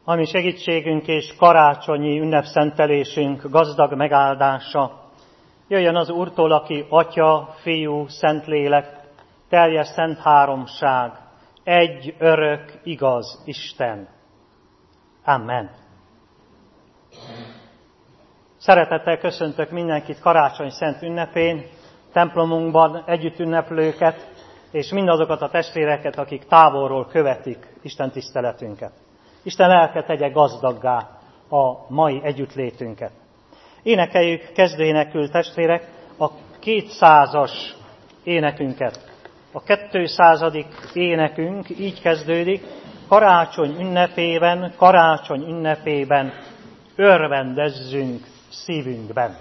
Ami segítségünk és karácsonyi ünnepszentelésünk gazdag megáldása, jöjjön az Úrtól, aki Atya, Fiú, Szentlélek, teljes szent háromság, egy örök, igaz Isten. Amen. Szeretettel köszöntök mindenkit karácsony szent ünnepén, templomunkban együtt ünneplőket, és mindazokat a testvéreket, akik távolról követik Isten tiszteletünket. Isten lelke tegye gazdaggá a mai együttlétünket. Énekeljük kezdőénekül, testvérek, a 200-as énekünket. A 200. énekünk így kezdődik: karácsony ünnepében örvendezzünk szívünkben.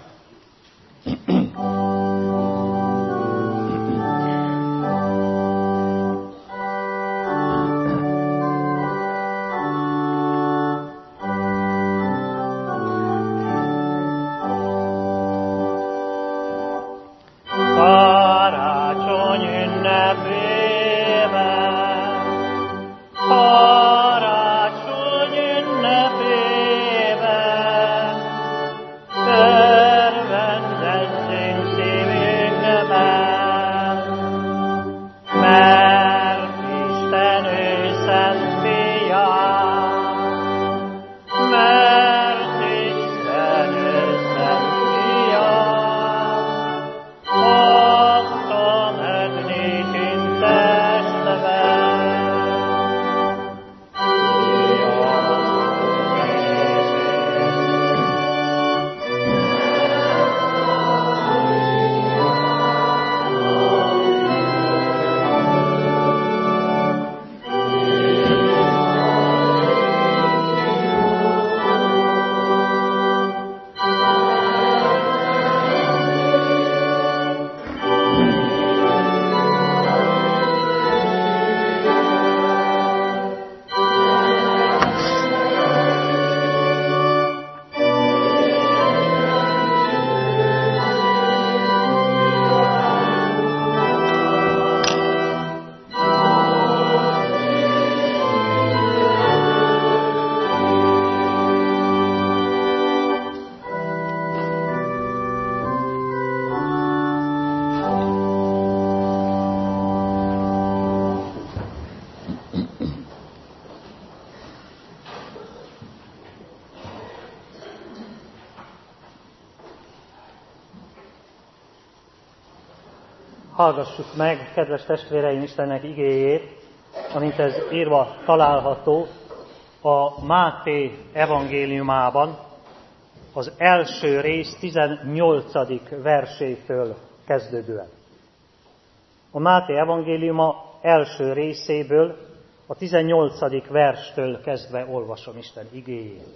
Hallgassuk meg, kedves testvéreim, Istennek igéjét, amint ez írva található a Máté evangéliumában, az első rész 18. versétől kezdődően. A Máté evangéliuma első részéből, a 18. verstől kezdve olvasom Isten igéjét.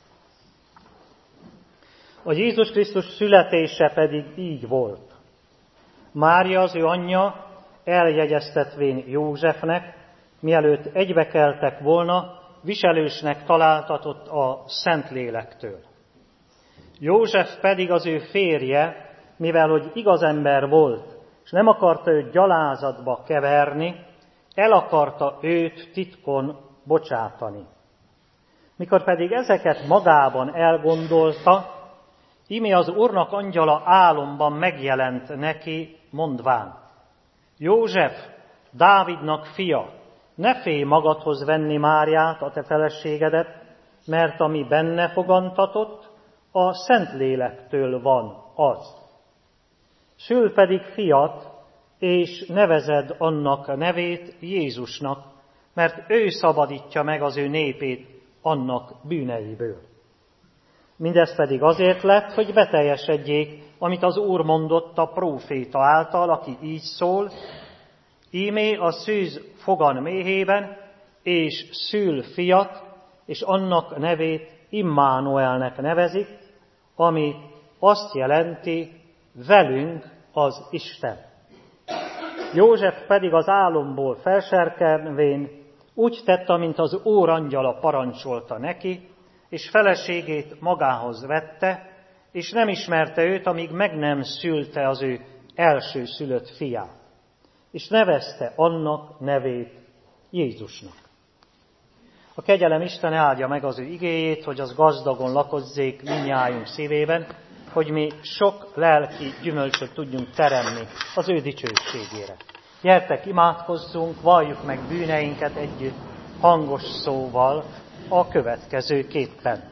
A Jézus Krisztus születése pedig így volt. Mária, az ő anyja, eljegyeztetvén Józsefnek, mielőtt egybekeltek volna, viselősnek találtatott a Szentlélektől. József pedig az ő férje, mivel hogy igaz ember volt, és nem akarta őt gyalázatba keverni, el akarta őt titkon bocsátani. Mikor pedig ezeket magában elgondolta, íme az Úrnak angyala álomban megjelent neki, mondván: József, Dávidnak fia, ne félj magadhoz venni Máriát, a te feleségedet, mert ami benne fogantatott, a Szentlélektől van az. Szül pedig fiat, és nevezed annak nevét Jézusnak, mert ő szabadítja meg az ő népét annak bűneiből. Mindez pedig azért lett, hogy beteljesedjék, amit az Úr mondott a próféta által, aki így szól: íme a szűz fogan méhében, és szül fiat, és annak nevét Immanuelnek nevezik, ami azt jelenti, velünk az Isten. József pedig az álomból felserkenvén úgy tett, amint az Úr angyala parancsolta neki, és feleségét magához vette, és nem ismerte őt, amíg meg nem szülte az ő elsőszülött fiát. És nevezte annak nevét Jézusnak. A kegyelem Isten áldja meg az ő igéjét, hogy az gazdagon lakozzék mindnyájunk szívében, hogy mi sok lelki gyümölcsöt tudjunk teremni az ő dicsőségére. Gyertek, imádkozzunk, valljuk meg bűneinket együtt hangos szóval a következőképpen.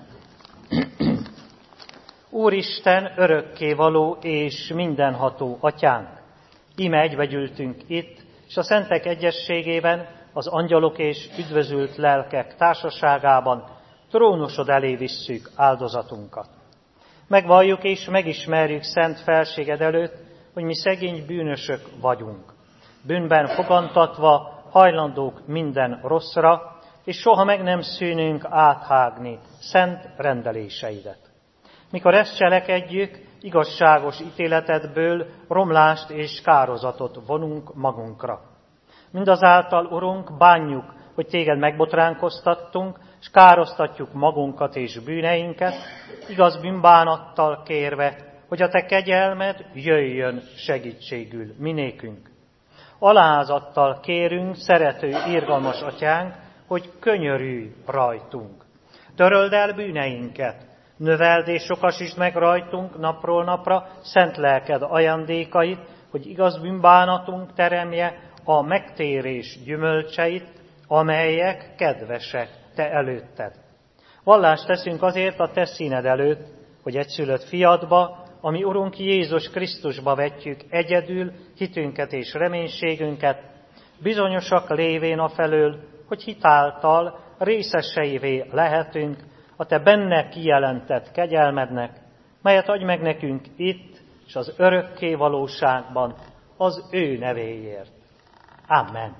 Úristen, örökkévaló és mindenható Atyánk, íme egybegyűltünk itt, és a szentek egyességében, az angyalok és üdvözült lelkek társaságában trónusod elé visszük áldozatunkat. Megvalljuk és megismerjük szent felséged előtt, hogy mi szegény bűnösök vagyunk. Bűnben fogantatva hajlandók minden rosszra, és soha meg nem szűnünk áthágni szent rendeléseidet. Mikor ezt cselekedjük, igazságos ítéletedből romlást és kározatot vonunk magunkra. Mindazáltal, Urunk, bánjuk, hogy téged megbotránkoztattunk, és károsztatjuk magunkat és bűneinket, igaz bűnbánattal kérve, hogy a te kegyelmed jöjjön segítségül minékünk. Alázattal kérünk, szerető, irgalmas Atyánk, hogy könyörülj rajtunk. Töröld el bűneinket, növeld és sokasítsd meg rajtunk napról napra szent lelked ajándékait, hogy igaz bűnbánatunk teremje a megtérés gyümölcseit, amelyek kedvesek te előtted. Vallást teszünk azért a te színed előtt, hogy egyszülött fiadba, ami Urunk Jézus Krisztusba vetjük egyedül hitünket és reménységünket, bizonyosak lévén afelől, hogy hitáltal részeseivé lehetünk a te benne kijelentett kegyelmednek, melyet adj meg nekünk itt és az örökké valóságban az ő nevéért. Amen.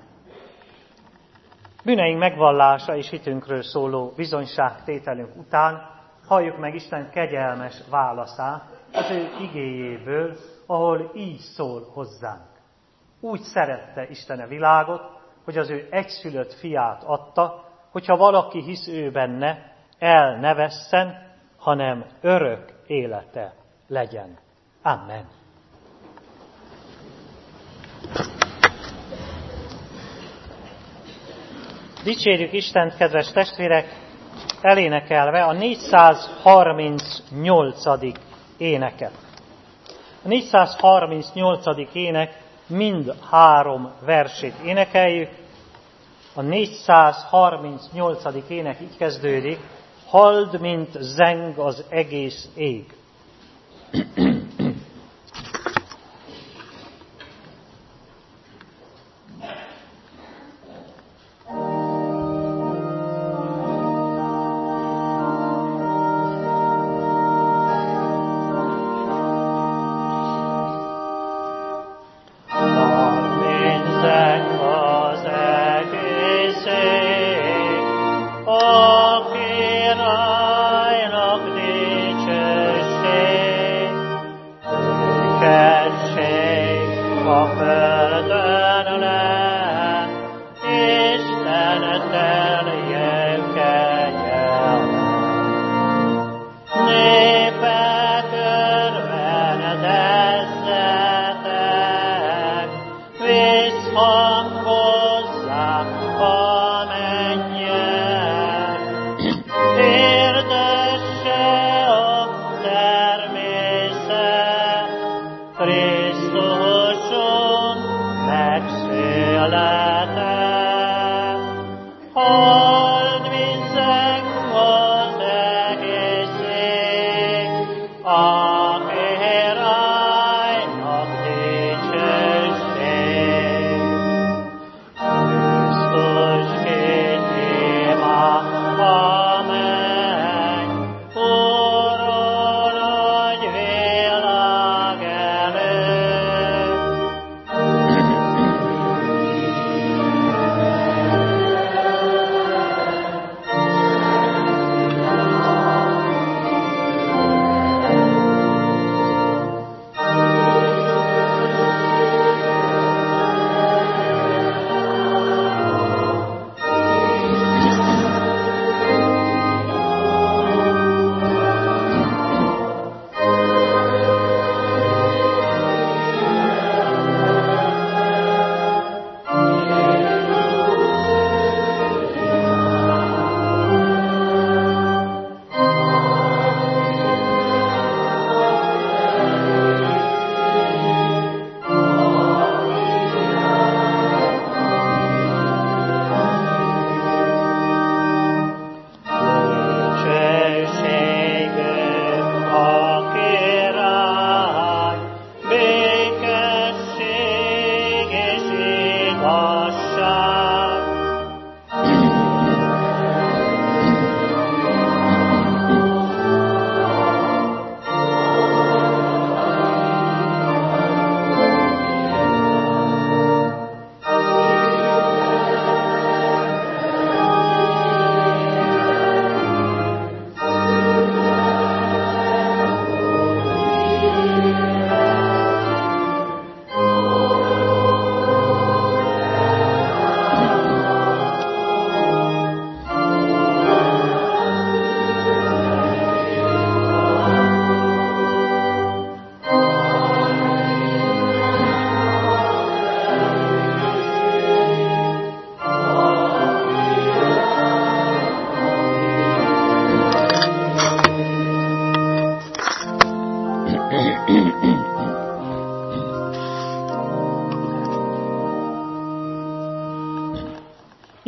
Bűneink megvallása és hitünkről szóló bizonyságtételünk után halljuk meg Isten kegyelmes válaszát az ő igéjéből, ahol így szól hozzánk. Úgy szerette Isten a világot, hogy az ő egyszülött fiát adta, hogyha valaki hisz ő benne, el ne vesszen, hanem örök élete legyen. Amen. Dicsérjük Istent, kedves testvérek, elénekelve a 438. éneket. A 438. ének mind 3 versét énekeljük. A 438. ének így kezdődik: halld, mint zeng az egész ég.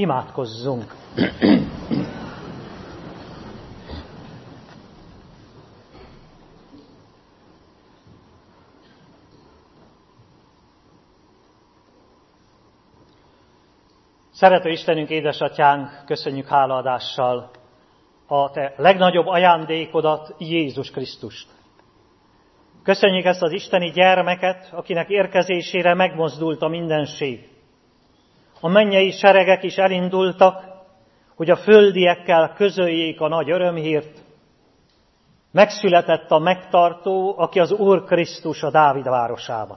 Imádkozzunk! Szerető Istenünk, édesatyánk, köszönjük hálaadással a te legnagyobb ajándékodat, Jézus Krisztust. Köszönjük ezt az isteni gyermeket, akinek érkezésére megmozdult a mindenség. A mennyei seregek is elindultak, hogy a földiekkel közöljék a nagy örömhírt. Megszületett a megtartó, aki az Úr Krisztus a Dávid városában.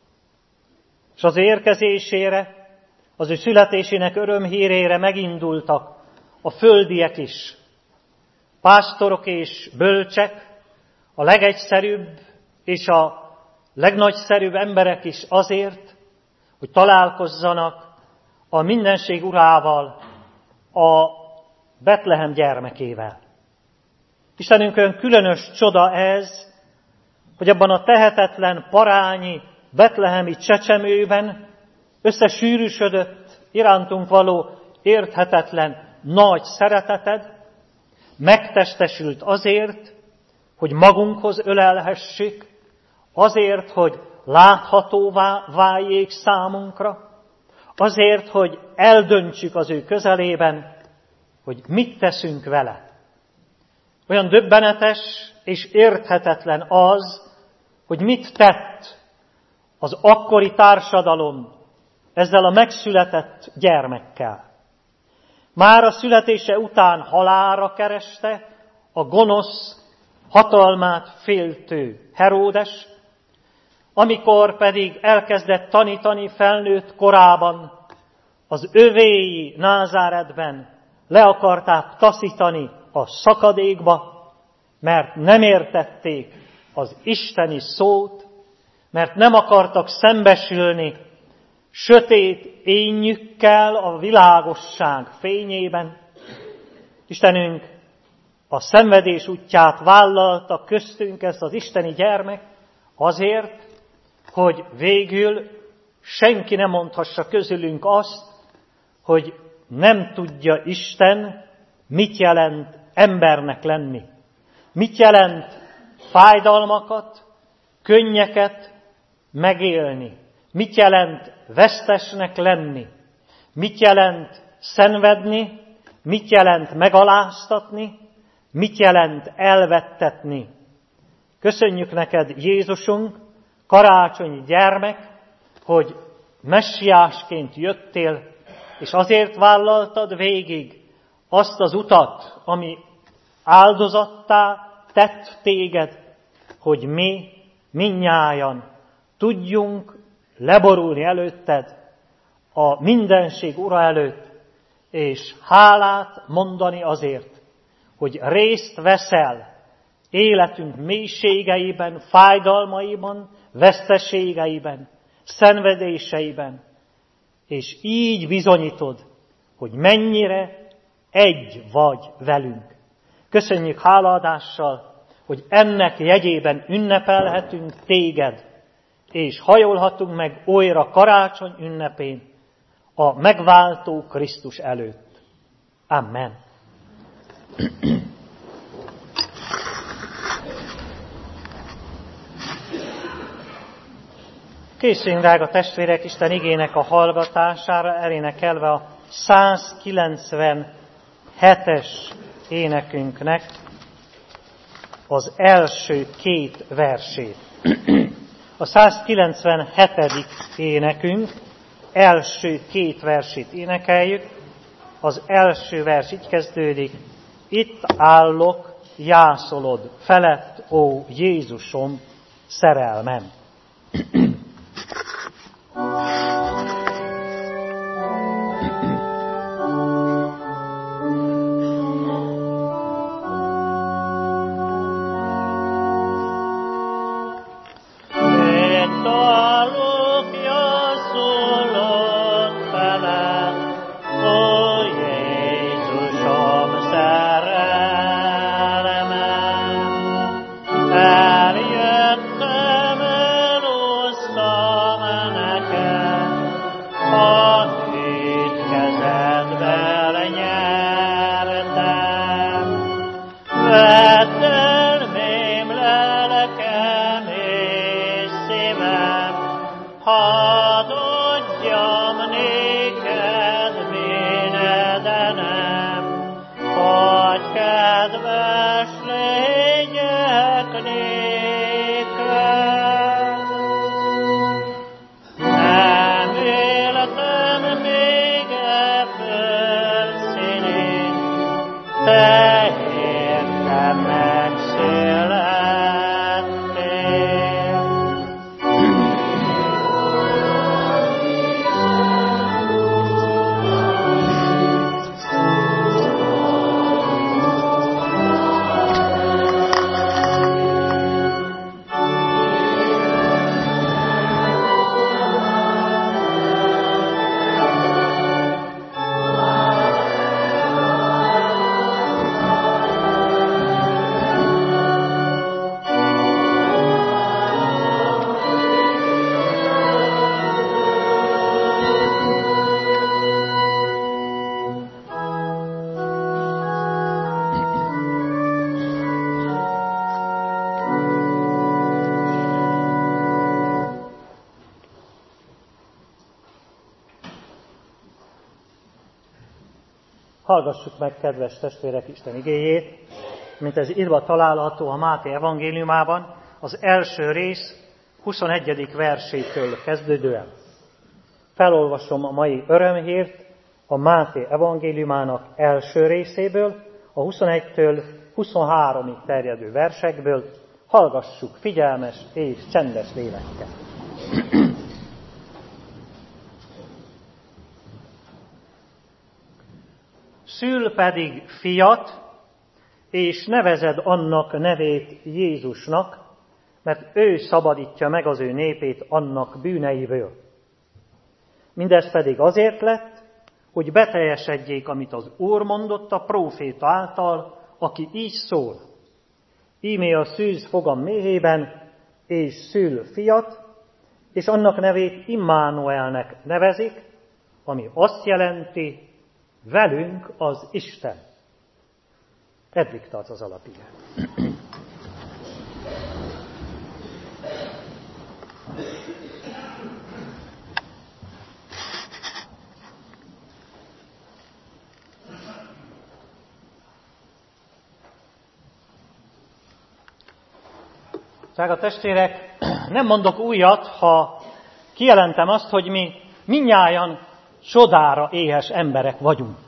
És az érkezésére, az ő születésének örömhírére megindultak a földiek is. Pásztorok és bölcsek, a legegyszerűbb és a legnagyszerűbb emberek is azért, hogy találkozzanak a mindenség urával, a Betlehem gyermekével. Istenünkön különös csoda ez, hogy abban a tehetetlen, parányi, betlehemi csecsemőben összesűrűsödött irántunk való érthetetlen nagy szereteted, megtestesült azért, hogy magunkhoz ölelhessük, azért, hogy láthatóvá váljék számunkra, azért, hogy eldöntsük az ő közelében, hogy mit teszünk vele. Olyan döbbenetes és érthetetlen az, hogy mit tett az akkori társadalom ezzel a megszületett gyermekkel. Már a születése után halálra kereste a gonosz, hatalmát féltő Heródes, amikor pedig elkezdett tanítani felnőtt korában, az övéi Názáretben le akarták taszítani a szakadékba, mert nem értették az isteni szót, mert nem akartak szembesülni sötét énjükkel a világosság fényében. Istenünk a szenvedés útját vállalta köztünk ezt az isteni gyermek azért, hogy végül senki nem mondhassa közülünk azt, hogy nem tudja Isten, mit jelent embernek lenni. Mit jelent fájdalmakat, könnyeket megélni. Mit jelent vesztesnek lenni. Mit jelent szenvedni, mit jelent megaláztatni, mit jelent elvettetni. Köszönjük neked, Jézusunk, karácsonyi gyermek, hogy messiásként jöttél, és azért vállaltad végig azt az utat, ami áldozattá tett téged, hogy mi mindnyájan tudjunk leborulni előtted, a mindenség Ura előtt, és hálát mondani azért, hogy részt veszel életünk mélységeiben, fájdalmaiban, veszteségeiben, szenvedéseiben, és így bizonyítod, hogy mennyire egy vagy velünk. Köszönjük hálaadással, hogy ennek jegyében ünnepelhetünk téged, és hajolhatunk meg újra karácsony ünnepén a megváltó Krisztus előtt. Amen. Készüljünk, drága testvérek, Isten igének a hallgatására, elénekelve a 197-es énekünknek az első két versét. A 197. énekünk első két versét énekeljük. Az első vers így kezdődik: itt állok, jászolod felett, ó Jézusom, szerelmem. Eljöttem el, ó te értem megszülettél. Hallgassuk meg, kedves testvérek, Isten igéjét, mint ez írva található a Máté evangéliumában, az első rész 21. versétől kezdődően. Felolvasom a mai örömhírt a Máté evangéliumának első részéből, a 21-től 23-ig terjedő versekből. Hallgassuk figyelmes és csendes lélekkel. Szül pedig fiat, és nevezed annak nevét Jézusnak, mert ő szabadítja meg az ő népét annak bűneiből. Mindez pedig azért lett, hogy beteljesedjék, amit az Úr mondott a próféta által, aki így szól. Íme a szűz fogam méhében, és szül fiat, és annak nevét Immanuelnek nevezik, ami azt jelenti, velünk az Isten. Eddig tart az alapige. Drága testvérek, nem mondok újat, ha kijelentem azt, hogy mi mindnyájan csodára éhes emberek vagyunk.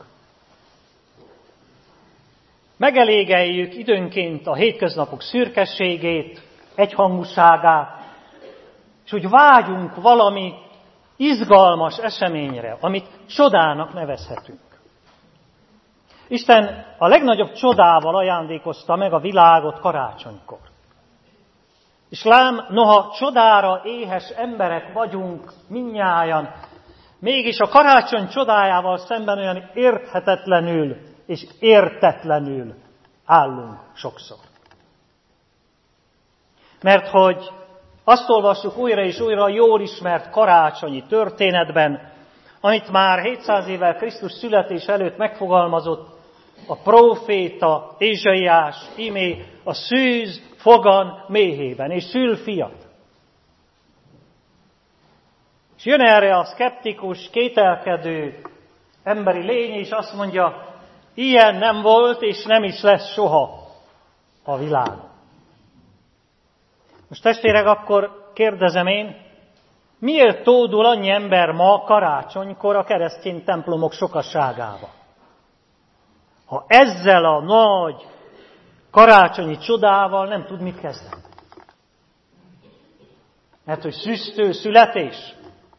Megelégeljük időnként a hétköznapok szürkességét, egyhangúságát, és úgy vágyunk valami izgalmas eseményre, amit csodának nevezhetünk. Isten a legnagyobb csodával ajándékozta meg a világot karácsonykor. És lám, noha csodára éhes emberek vagyunk mindnyájan, mégis a karácsony csodájával szemben olyan érthetetlenül és értetlenül állunk sokszor. Mert hogy azt olvassuk újra és újra a jól ismert karácsonyi történetben, amit már 700 évvel Krisztus születés előtt megfogalmazott a próféta Ézsaiás, imé a szűz fogan méhében, és szül fiat. És jön erre a szkeptikus, kételkedő emberi lény, és azt mondja, ilyen nem volt, és nem is lesz soha a világon. Most testvérek, akkor kérdezem én, miért tódul annyi ember ma karácsonykor a keresztény templomok sokaságába? Ha ezzel a nagy karácsonyi csodával nem tud mit kezdeni. Mert hogy szüsztő születés.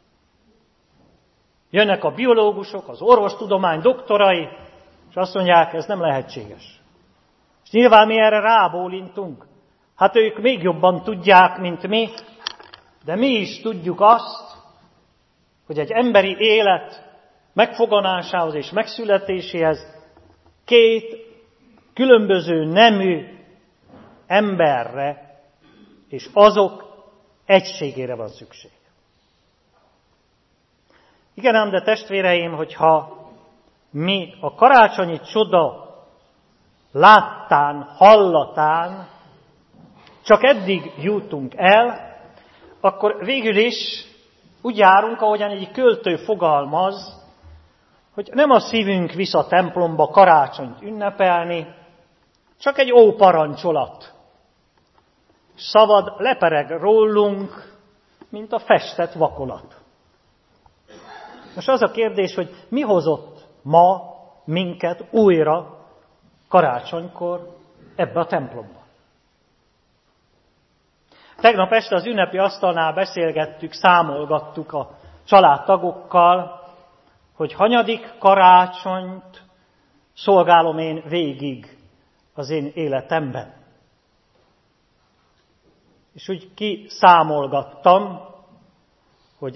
Jönnek a biológusok, az orvostudomány doktorai, és azt mondják, ez nem lehetséges. És nyilván mi erre rábólintunk. Hát ők még jobban tudják, mint mi, de mi is tudjuk azt, hogy egy emberi élet megfoganásához és megszületéséhez két különböző nemű emberre és azok egységére van szükség. Igen ám, de testvéreim, hogyha mi a karácsonyi csoda láttán, hallatán csak eddig jutunk el, akkor végül is úgy járunk, ahogyan egy költő fogalmaz, hogy nem a szívünk visz a templomba karácsonyt ünnepelni, csak egy óparancsolat. Szavad lepereg rólunk, mint a festett vakolat. Most az a kérdés, hogy mi hozott ma minket újra karácsonykor ebbe a templomba. Tegnap este az ünnepi asztalnál beszélgettük, számolgattuk a családtagokkal, hogy hanyadik karácsonyt szolgálom én végig az én életemben. És úgy kiszámolgattam, hogy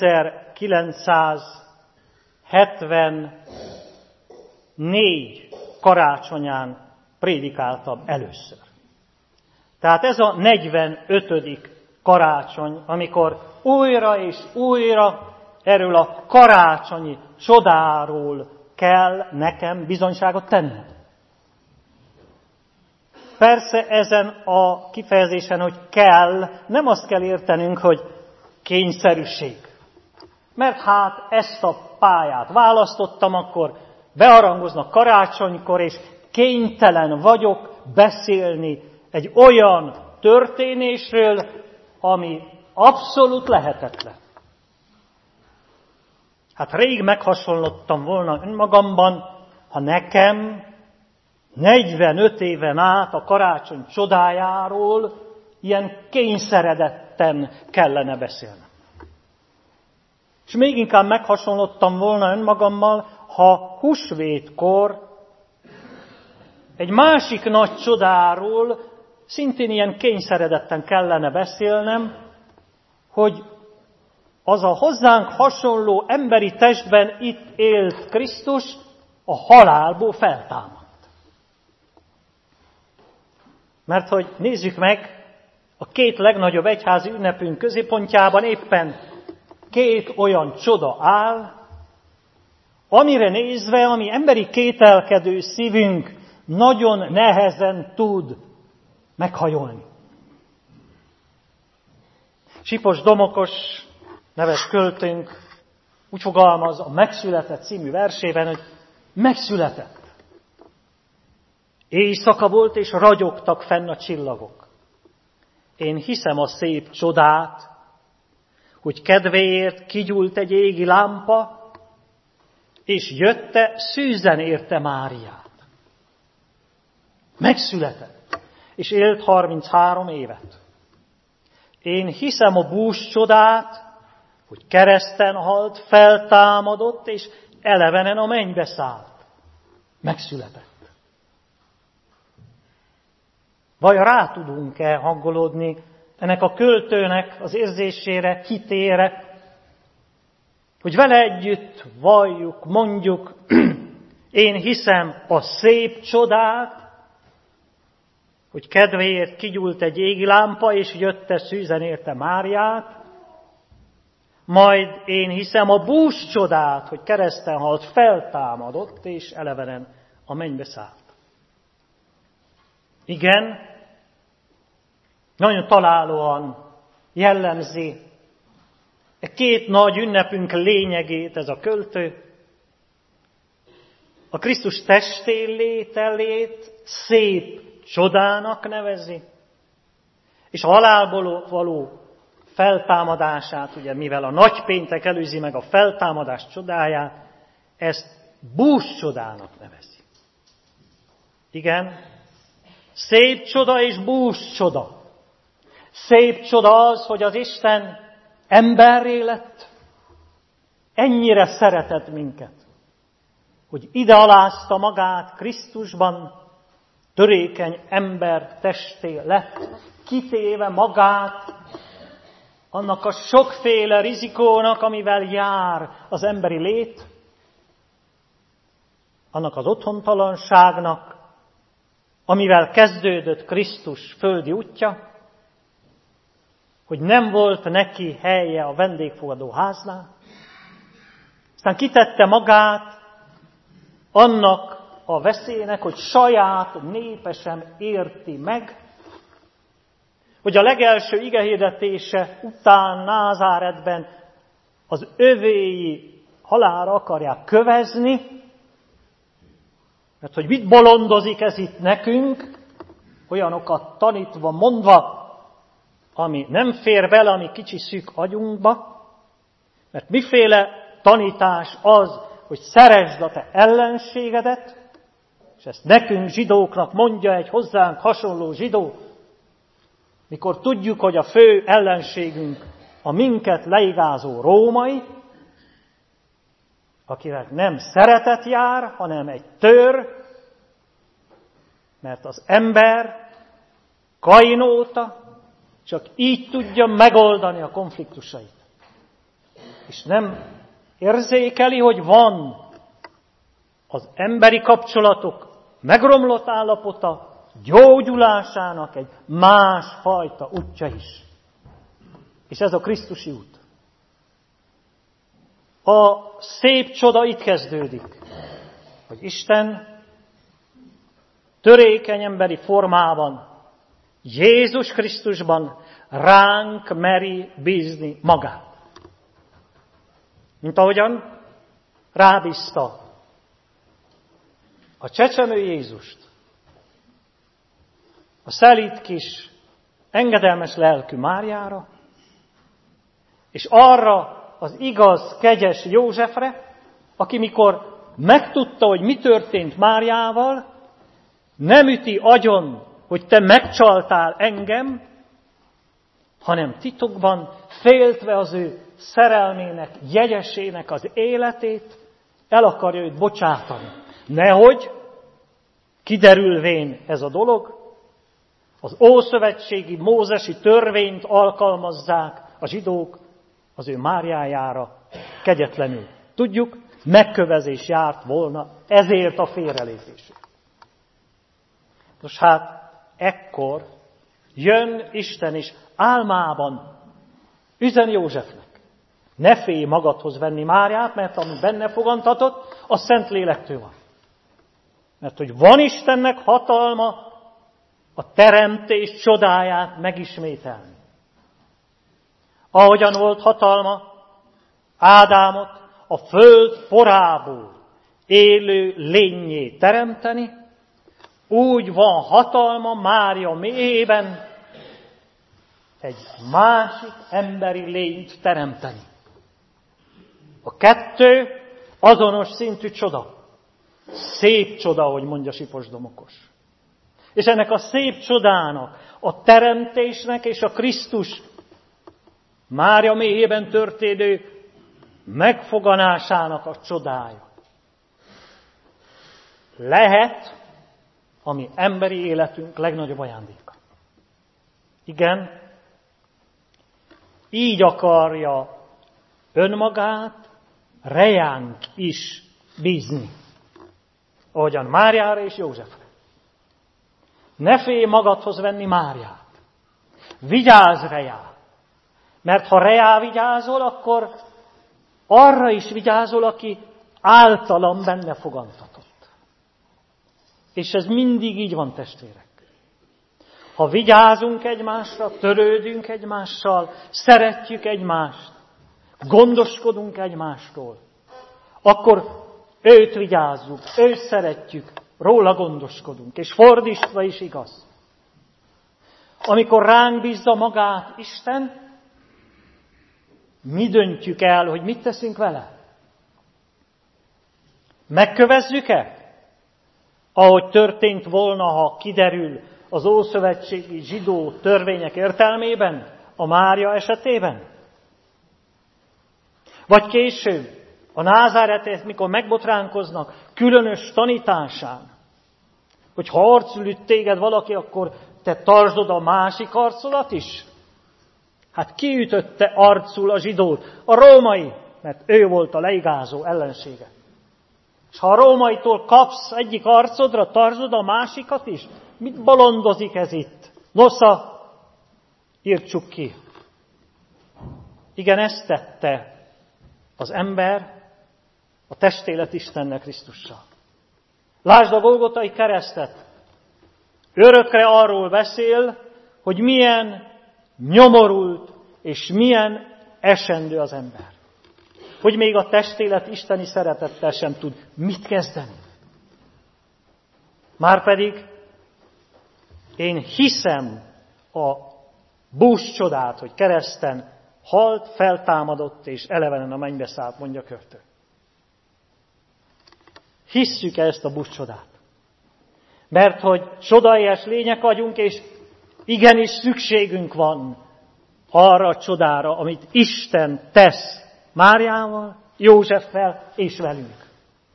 1974 karácsonyán prédikáltam először. Tehát ez a 45. karácsony, amikor újra és újra erről a karácsonyi csodáról kell nekem bizonyságot tennem. Persze ezen a kifejezésen, hogy kell, nem azt kell értenünk, hogy kényszerűség. Mert hát ezt a pályát választottam, akkor beharangoznak karácsonykor, és kénytelen vagyok beszélni egy olyan történésről, ami abszolút lehetetlen. Hát rég meghasonlottam volna önmagamban, ha nekem 45 éven át a karácsony csodájáról ilyen kényszeredetten kellene beszélnem. És még inkább meghasonlottam volna önmagammal, ha húsvétkor egy másik nagy csodáról szintén ilyen kényszeredetten kellene beszélnem, hogy az a hozzánk hasonló emberi testben itt élt Krisztus a halálból feltámadt. Mert hogy nézzük meg, a két legnagyobb egyházi ünnepünk középpontjában éppen két olyan csoda áll, amire nézve, ami emberi kételkedő szívünk nagyon nehezen tud meghajolni. Sipos Domokos neves költőnk úgy fogalmaz a Megszületett című versében, hogy megszületett. Éjszaka volt, és ragyogtak fenn a csillagok. Én hiszem a szép csodát, hogy kedvéért kigyúlt egy égi lámpa, és jötte szűzen érte Máriát. Megszületett, és élt 33 évet. Én hiszem a bús csodát, hogy kereszten halt, feltámadott, és elevenen a mennybe szállt. Megszületett. Vajon rá tudunk-e hangolódni ennek a költőnek az érzésére, hitére, hogy vele együtt valljuk, mondjuk, én hiszem a szép csodát, hogy kedvéért kigyúlt egy égi lámpa, és jötte szűzen érte Máriát, majd én hiszem a bús csodát, hogy kereszten halt, feltámadott, és elevenen a mennybe szállt. Igen, nagyon találóan jellemzi két nagy ünnepünk lényegét ez a költő. A Krisztus testén lételét szép csodának nevezi, és a halálból való feltámadását, ugye mivel a nagypéntek előzi meg a feltámadás csodáját, ezt bús csodának nevezi. Igen, szép csoda és bús csoda. Szép csoda az, hogy az Isten emberré lett, ennyire szeretett minket, hogy ide alázta magát Krisztusban, törékeny ember testé lett, kitéve magát annak a sokféle rizikónak, amivel jár az emberi lét, annak az otthontalanságnak, amivel kezdődött Krisztus földi útja, hogy nem volt neki helye a vendégfogadó háznál. Aztán kitette magát annak a veszélynek, hogy saját népe sem érti meg, hogy a legelső igehirdetése után Názáretben az övéi halálra akarják kövezni, mert hogy mit bolondozik ez itt nekünk, olyanokat tanítva, mondva, ami nem fér bele a mi kicsi szűk agyunkba, mert miféle tanítás az, hogy szeresd a te ellenségedet, És ezt nekünk zsidóknak mondja egy hozzánk hasonló zsidó, mikor tudjuk, hogy a fő ellenségünk a minket leigázó római, akinek nem szeretet jár, hanem egy tör, mert az ember Kain óta csak így tudja megoldani a konfliktusait. És nem érzékeli, hogy van az emberi kapcsolatok megromlott állapota gyógyulásának egy másfajta útja is. És ez a Krisztusi út. A szép csoda itt kezdődik, hogy Isten törékeny emberi formában, Jézus Krisztusban ránk meri bízni magát. Mint ahogyan rábízta a csecsemő Jézust, a szelíd kis engedelmes lelkű Máriára, és arra az igaz, kegyes Józsefre, aki mikor megtudta, hogy mi történt Máriával, nem üti agyon, hogy te megcsaltál engem, hanem titokban, féltve az ő szerelmének, jegyesének az életét, el akarja őt bocsátani. Nehogy kiderülvén ez a dolog, az ószövetségi mózesi törvényt alkalmazzák a zsidók az ő Máriájára kegyetlenül. Tudjuk, megkövezés járt volna ezért a félrelépésért. Nos hát, ekkor jön Isten is álmában üzen Józsefnek. Ne félj magadhoz venni Máriát, mert ami benne fogantatott, a Szent Lélektől van. Mert hogy van Istennek hatalma a teremtés csodáját megismételni. Ahogyan volt hatalma Ádámot a föld porából élő lényé teremteni, úgy van hatalma Mária méhében egy másik emberi lényt teremteni. A kettő azonos szintű csoda. Szép csoda, ahogy mondja Sipos Domokos. És ennek a szép csodának, a teremtésnek és a Krisztus Mária méhében történő megfoganásának a csodája. Lehet a mi emberi életünk legnagyobb ajándéka. Igen, így akarja önmagát rejánk is bízni, ahogyan Máriára és Józsefre. Ne félj magadhoz venni Máriát. Vigyázz rejá. Mert ha rejá vigyázol, akkor arra is vigyázol, aki általam benne fogantatott. És ez mindig így van, testvérek. Ha vigyázunk egymásra, törődünk egymással, szeretjük egymást, gondoskodunk egymástól, akkor őt vigyázzuk, őt szeretjük, róla gondoskodunk, és fordítva is igaz. Amikor ránk bízza magát Isten, mi döntjük el, hogy mit teszünk vele? Megkövezzük-e? Ahogy történt volna, ha kiderül az ószövetségi zsidó törvények értelmében, a Mária esetében? Vagy később, a Názáretet, mikor megbotránkoznak különös tanításán, hogy ha arcul üt téged valaki, akkor te tartsd oda a másik arcolat is? Hát ki ütötte arcul a zsidót? A római, mert ő volt a leigázó ellensége. És ha a rómaitól kapsz egyik arcodra, tartsd oda a másikat is? Mit bolondozik ez itt? Nosza, írtsuk ki. Igen, ezt tette az ember a testélet Istennek, Krisztussal. Lásd a Golgotai keresztet. Örökre arról beszél, hogy milyen nyomorult és milyen esendő az ember. Hogy még a testélet isteni szeretettel sem tud mit kezdeni. Márpedig én hiszem a búscsodát, hogy kereszten halt, feltámadott és elevenen a mennybe szállt, mondja Költő. Hisszük ezt a búscsodát? Mert hogy csodaéhes lények vagyunk, és igenis szükségünk van arra a csodára, amit Isten tesz Máriával, Józseffel és velünk.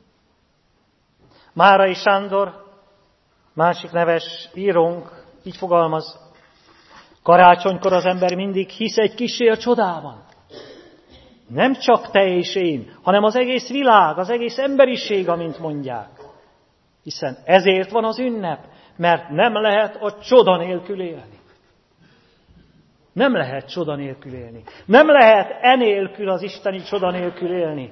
Márai Sándor, másik neves írónk, így fogalmaz: karácsonykor az ember mindig hisz egy kissé a csodában. Nem csak te és én, hanem az egész világ, az egész emberiség, amint mondják. Hiszen ezért van az ünnep, mert nem lehet a csoda nélkül élni. Nem lehet csoda nélkül élni. Nem lehet enélkül, az isteni csoda nélkül élni.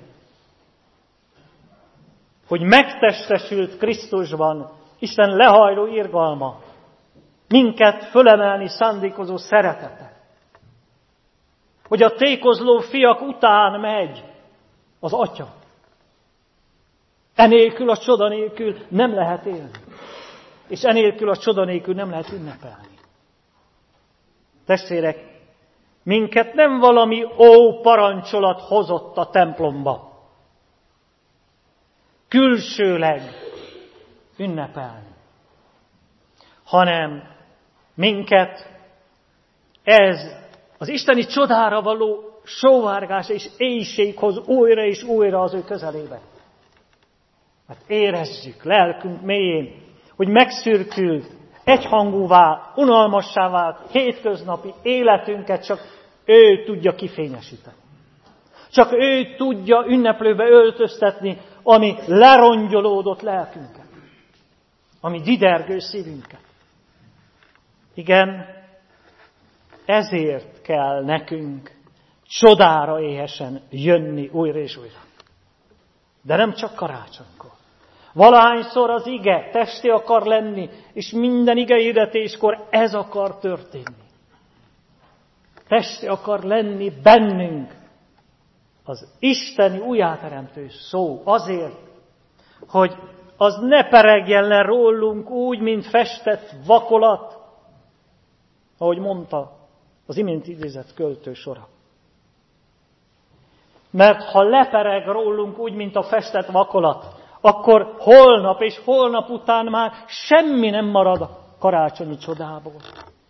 Hogy megtestesült Krisztusban Isten lehajló irgalma, minket fölemelni szándékozó szeretete. Hogy a tékozló fiak után megy az Atya. Enélkül, a csoda nélkül nem lehet élni. És enélkül, a csoda nélkül nem lehet ünnepelni. Testvérek, minket nem valami parancsolat hozott a templomba. Külsőleg ünnepelni. Hanem minket ez az isteni csodára való sóvárgás és éhség hoz újra és újra az ő közelébe. Hát érezzük lelkünk mélyén, hogy megszürkült, egyhangúvá, unalmassá vált hétköznapi életünket csak ő tudja kifényesíteni. Csak ő tudja ünneplőbe öltöztetni, ami lerongyolódott lelkünket, ami didergő szívünket. Igen, ezért kell nekünk csodára éhesen jönni újra és újra. De nem csak karácsonykor. Valahányszor az ige testé akar lenni, és minden ige hirdetéskor ez akar történni. Testé akar lenni bennünk az isteni újjáteremtő szó azért, hogy az ne peregjen le rólunk úgy, mint festett vakolat, ahogy mondta az imént idézett költő sora. Mert ha lepereg rólunk úgy, mint a festett vakolat, akkor holnap és holnap után már semmi nem marad a karácsonyi csodából.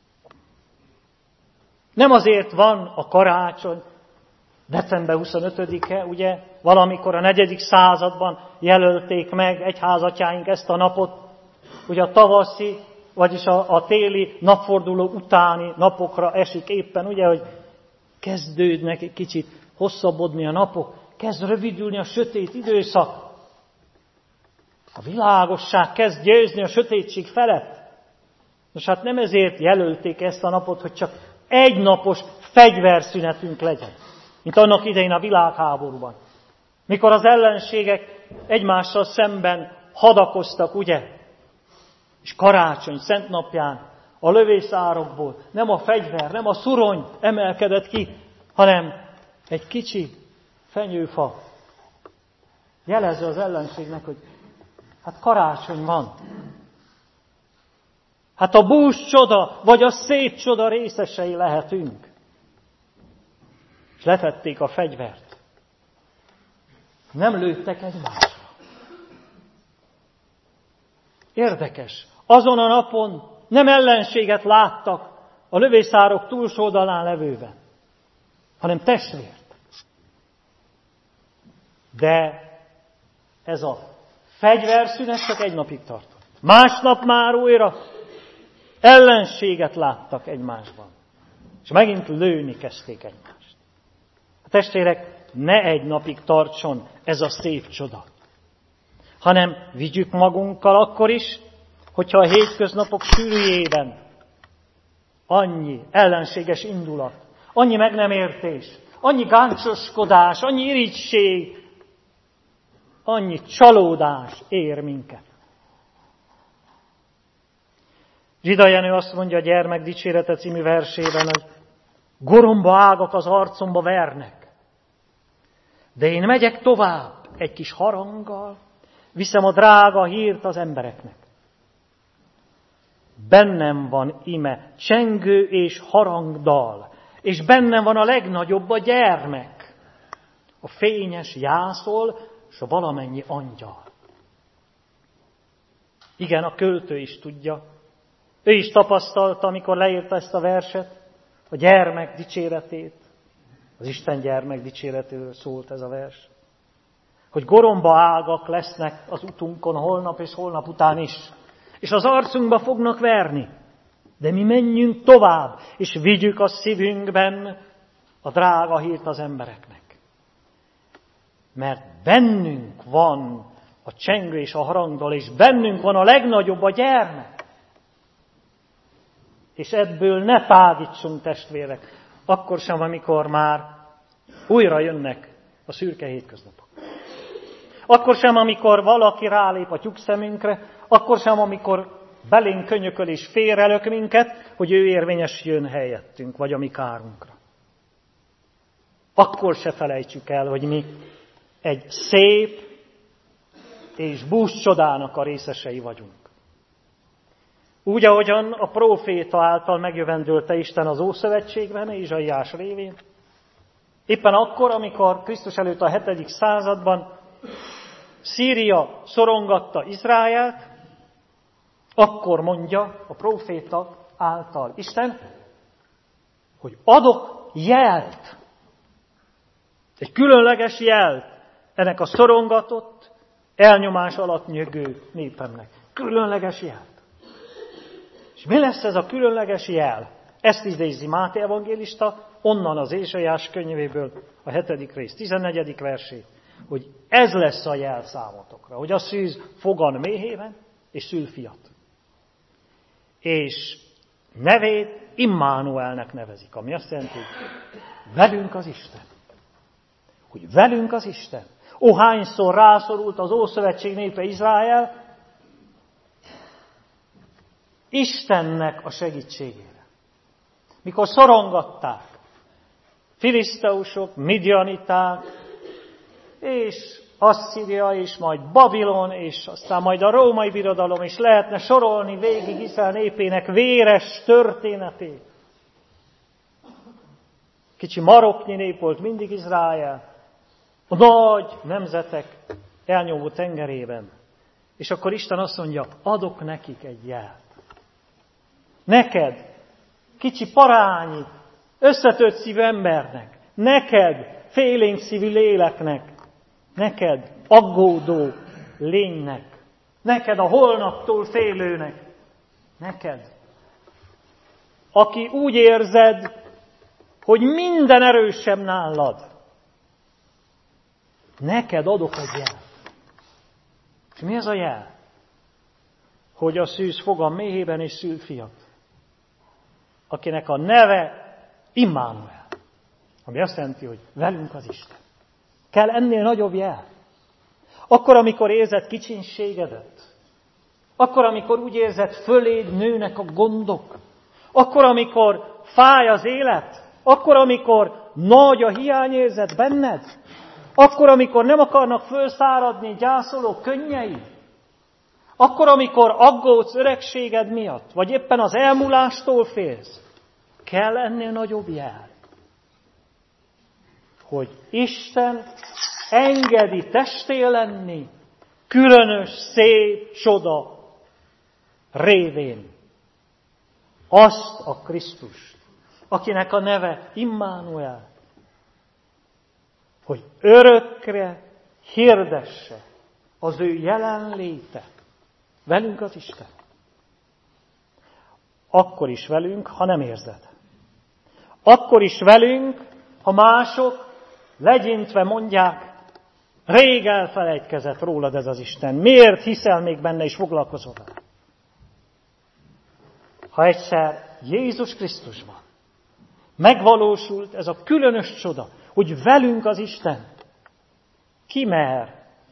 Nem azért van a karácsony december 25-e, ugye, valamikor a 4. században jelölték meg egyházatyáink ezt a napot, ugye a tavaszi, vagyis a téli napforduló utáni napokra esik éppen, ugye, hogy kezdődnek egy kicsit hosszabbodni a napok, kezd rövidülni a sötét időszak. A világosság kezd győzni a sötétség felett. Nos, hát nem ezért jelölték ezt a napot, hogy csak egy napos fegyverszünetünk legyen, mint annak idején a világháborúban. Mikor az ellenségek egymással szemben hadakoztak, ugye? És karácsony, szent napján a lövészárokból nem a fegyver, nem a szurony emelkedett ki, hanem egy kicsi fenyőfa jelezze az ellenségnek, hogy hát karácsony van. Hát a bús csoda, vagy a szép csoda részesei lehetünk. És letették a fegyvert. Nem lőttek egymásra. Érdekes. Azon a napon nem ellenséget láttak a lövészárok túlsó oldalán levőben, hanem testvért. De ez a fegyverszünet csak egy napig tartott. Másnap már újra ellenséget láttak egymásban. És megint lőni kezdték egymást. A testvérek, ne egy napig tartson ez a szép csoda, hanem vigyük magunkkal akkor is, hogyha a hétköznapok sűrűjében annyi ellenséges indulat, annyi meg nem értés, annyi gáncsoskodás, annyi irigység, annyi csalódás ér minket. Zsida Jenő azt mondja a Gyermek dicsérete című versében, hogy goromba ágak az arcomba vernek, de én megyek tovább egy kis haranggal, viszem a drága hírt az embereknek. Bennem van ime csengő és harangdal, és bennem van a legnagyobb a gyermek, a fényes jászol, és a valamennyi angyal. Igen, a költő is tudja. Ő is tapasztalta, amikor leírta ezt a verset, a gyermek dicséretét. Az Isten gyermek dicséretéről szólt ez a vers. Hogy goromba ágak lesznek az utunkon holnap és holnap után is. És az arcunkba fognak verni. De mi menjünk tovább, és vigyük a szívünkben a drága hírt az embereknek. Mert bennünk van a csengő és a harangdal, és bennünk van a legnagyobb, a gyermek. És ebből ne tágítsunk, testvérek, akkor sem, amikor már újra jönnek a szürke hétköznapok. Akkor sem, amikor valaki rálép a tyúkszemünkre, akkor sem, amikor belénk könyököl és félrelök minket, hogy ő érvényesüljön helyettünk, vagy a mi kárunkra. Akkor se felejtsük el, hogy mi egy szép és bús csodának a részesei vagyunk. Úgy, ahogyan a próféta által megjövendölte Isten az Ószövetségben, Ézsaiás révén, éppen akkor, amikor Krisztus előtt a 7. században Szíria szorongatta Izraelt, akkor mondja a próféta által Isten, hogy adok jelt, egy különleges jelt ennek a szorongatott, elnyomás alatt nyögő népemnek. Különleges jelt. És mi lesz ez a különleges jel? Ezt idézi Máté evangélista, onnan az Ézsaiás könyvéből, a 7. rész 14. versét, hogy ez lesz a jel számotokra, hogy a szűz fogan méhében, és szül fiat. És nevét Immanuelnek nevezik, ami azt jelenti, hogy velünk az Isten. Hogy velünk az Isten. Ó, hányszor rászorult az Ószövetség népe Izrael Istennek a segítségére. Mikor szorongatták filiszteusok, midianiták, és Asszíria, és majd Babilon, és aztán majd a római birodalom, és lehetne sorolni végig Izrael népének véres történetét. Kicsi maroknyi nép volt mindig Izrael, a nagy nemzetek elnyomó tengerében. És akkor Isten azt mondja, adok nekik egy jelt. Neked, kicsi parányi, összetört szívű embernek, neked, félénk szívű léleknek, neked, aggódó lénynek, neked, a holnaptól félőnek, neked, aki úgy érzed, hogy minden erősebb nálad, neked adok egy jel. És mi ez a jel? Hogy a szűz fogan méhében és szül fiat, akinek a neve Immanuel, ami azt jelenti, hogy velünk az Isten. Kell ennél nagyobb jel? Akkor, amikor érzed kicsinségedet, akkor, amikor úgy érzed, föléd nőnek a gondok, akkor, amikor fáj az élet, akkor, amikor nagy a hiányérzet benned, akkor, amikor nem akarnak fölszáradni gyászoló könnyei, akkor, amikor aggódsz öregséged miatt, vagy éppen az elmúlástól félsz, kell ennél nagyobb jel, hogy Isten engedi testé lenni különös, szép csoda révén azt a Krisztust, akinek a neve Immanuel, hogy örökre hirdesse az ő jelenléte. Velünk az Isten. Akkor is velünk, ha nem érzed. Akkor is velünk, ha mások legyintve mondják, rég elfelejtkezett rólad ez az Isten. Miért hiszel még benne és foglalkozol vele? Ha egyszer Jézus Krisztusban megvalósult ez a különös csoda, hogy velünk az Isten, ki mer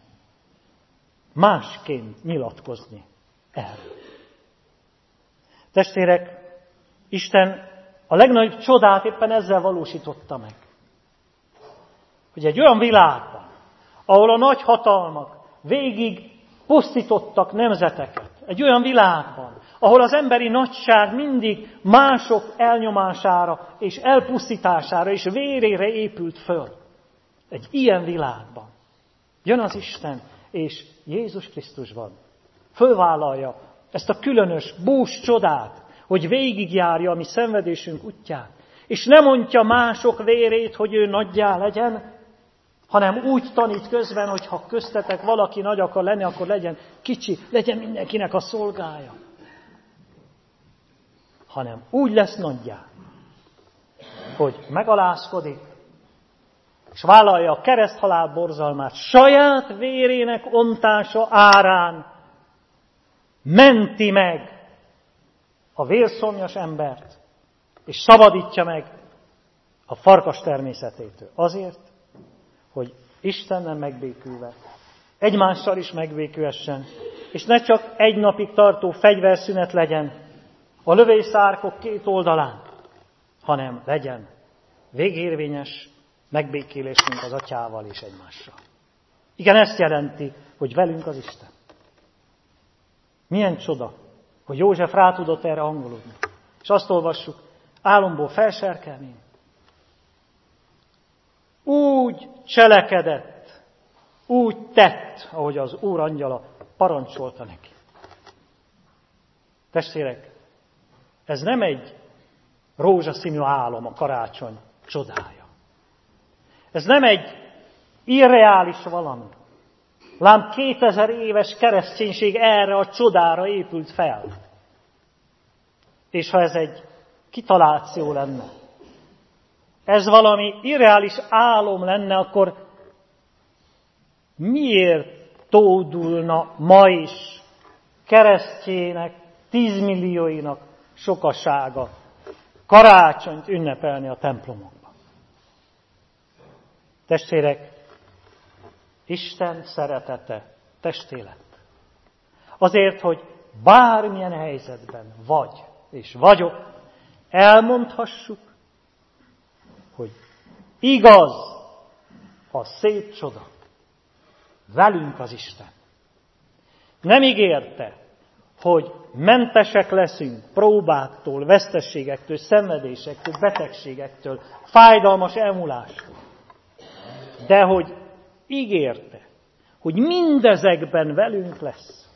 másként nyilatkozni erről? Testvérek, Isten a legnagyobb csodát éppen ezzel valósította meg. Hogy egy olyan világban, ahol a nagy hatalmak végig pusztítottak nemzeteket, egy olyan világban, ahol az emberi nagyság mindig mások elnyomására és elpusztítására és vérére épült föl. Egy ilyen világban jön az Isten, és Jézus Krisztusban fölvállalja ezt a különös, bús csodát, hogy végigjárja a mi szenvedésünk útján, és nem ontja mások vérét, hogy ő nagyjá legyen, hanem úgy tanít közben, hogy ha köztetek valaki nagy akar lenni, akkor legyen kicsi, legyen mindenkinek a szolgája. Hanem úgy lesz nagyjá, hogy megalázkodik, és vállalja a kereszthalál borzalmát, saját vérének ontása árán menti meg a vérszomjas embert, és szabadítja meg a farkas természetétől. Azért, hogy Istennel megbékülve, egymással is megbékülhessen, és ne csak egy napig tartó fegyverszünet legyen a lövészárkok két oldalán, hanem legyen végérvényes megbékélésünk az Atyával és egymással. Igen, ezt jelenti, hogy velünk az Isten. Milyen csoda, hogy József rá tudott erre hangolódni. És azt olvassuk, álomból felserkelni. Úgy cselekedett, úgy tett, ahogy az Úr angyala parancsolta neki. Testvérek, ez nem egy rózsaszínű álom, a karácsony csodája. Ez nem egy irreális valami. Lám 2000 éves kereszténység erre a csodára épült fel. És ha ez egy kitaláció lenne, ez valami irreális álom lenne, akkor miért tódulna ma is keresztjének, 10 millióinak sokasága karácsonyt ünnepelni a templomokban? Testvérek, Isten szeretete testé lett. Azért, hogy bármilyen helyzetben vagy és vagyok, elmondhassuk, hogy igaz a szép csoda. Velünk az Isten. Nem ígérte, hogy mentesek leszünk próbáktól, vesztességektől, szenvedésektől, betegségektől, fájdalmas elmúlástól. De hogy ígérte, hogy mindezekben velünk lesz.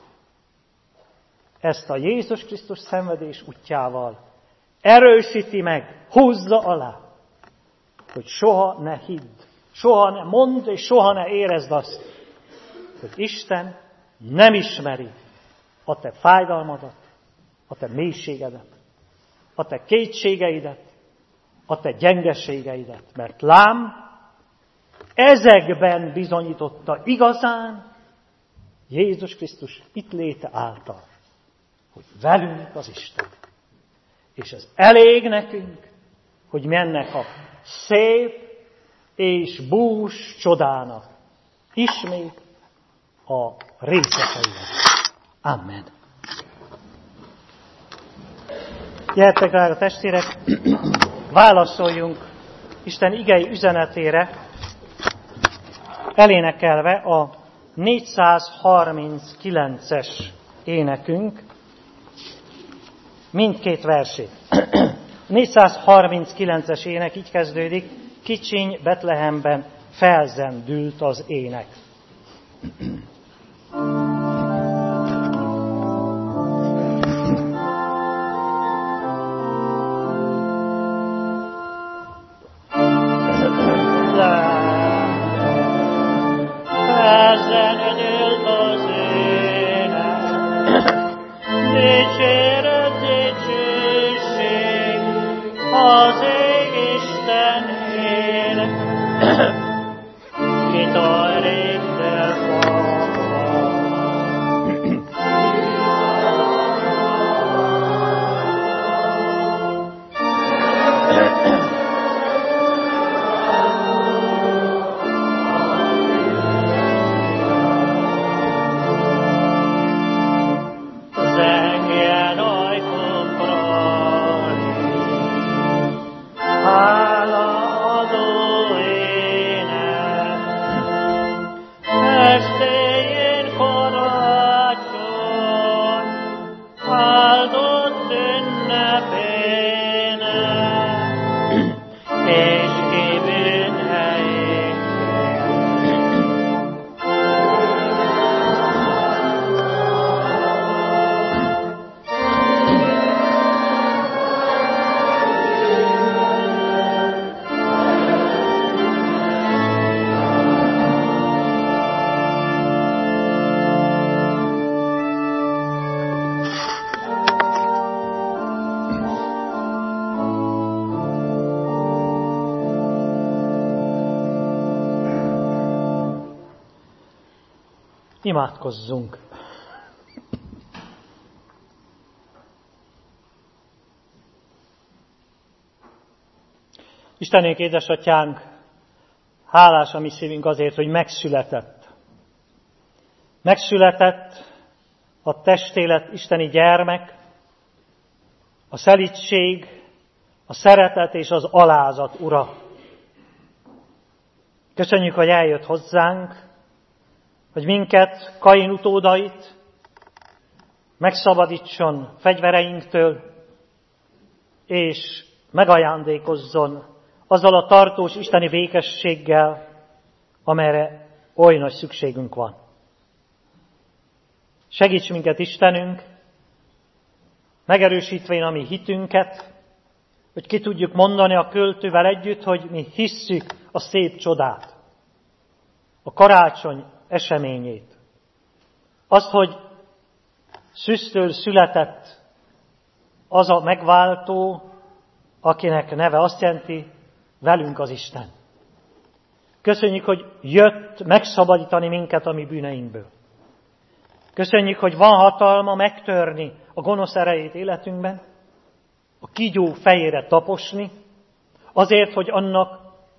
Ezt a Jézus Krisztus szenvedés útjával erősíti meg, húzza alá, hogy soha ne hidd, soha ne mondd, és soha ne érezd azt, hogy Isten nem ismeri a te fájdalmadat, a te mélységedet, a te kétségeidet, a te gyengeségeidet. Mert lám, ezekben bizonyította igazán Jézus Krisztus itt léte által, hogy velünk az Isten. És ez elég nekünk, hogy mi ennek a szép és bús csodának ismét a részleteivel. Amen. Gyertek, drága testvérek, válaszoljunk Isten igei üzenetére, elénekelve a 439-es énekünk mindkét versét. 439-es ének így kezdődik: kicsiny Betlehemben felzendült az ének. Felzendült az ének, dicséret, dicsőség az ég Istenének, ki tajrékkel van. Imádkozzunk! Istenünk, édesatyánk, hálás a mi szívünk azért, hogy megszületett. Megszületett a testélet isteni gyermek, a szelídség, a szeretet és az alázat ura. Köszönjük, hogy eljött hozzánk, hogy minket, Kain utódait megszabadítson fegyvereinktől, és megajándékozzon azzal a tartós isteni békességgel, amelyre oly nagy szükségünk van. Segíts minket, Istenünk, megerősítvén a mi hitünket, hogy ki tudjuk mondani a költővel együtt, hogy mi hisszük a szép csodát, a karácsony eseményét. Azt, hogy szűztől született az a megváltó, akinek neve azt jelenti, velünk az Isten. Köszönjük, hogy jött megszabadítani minket a mi bűneinkből. Köszönjük, hogy van hatalma megtörni a gonosz erejét életünkben, a kígyó fejére taposni, azért, hogy annak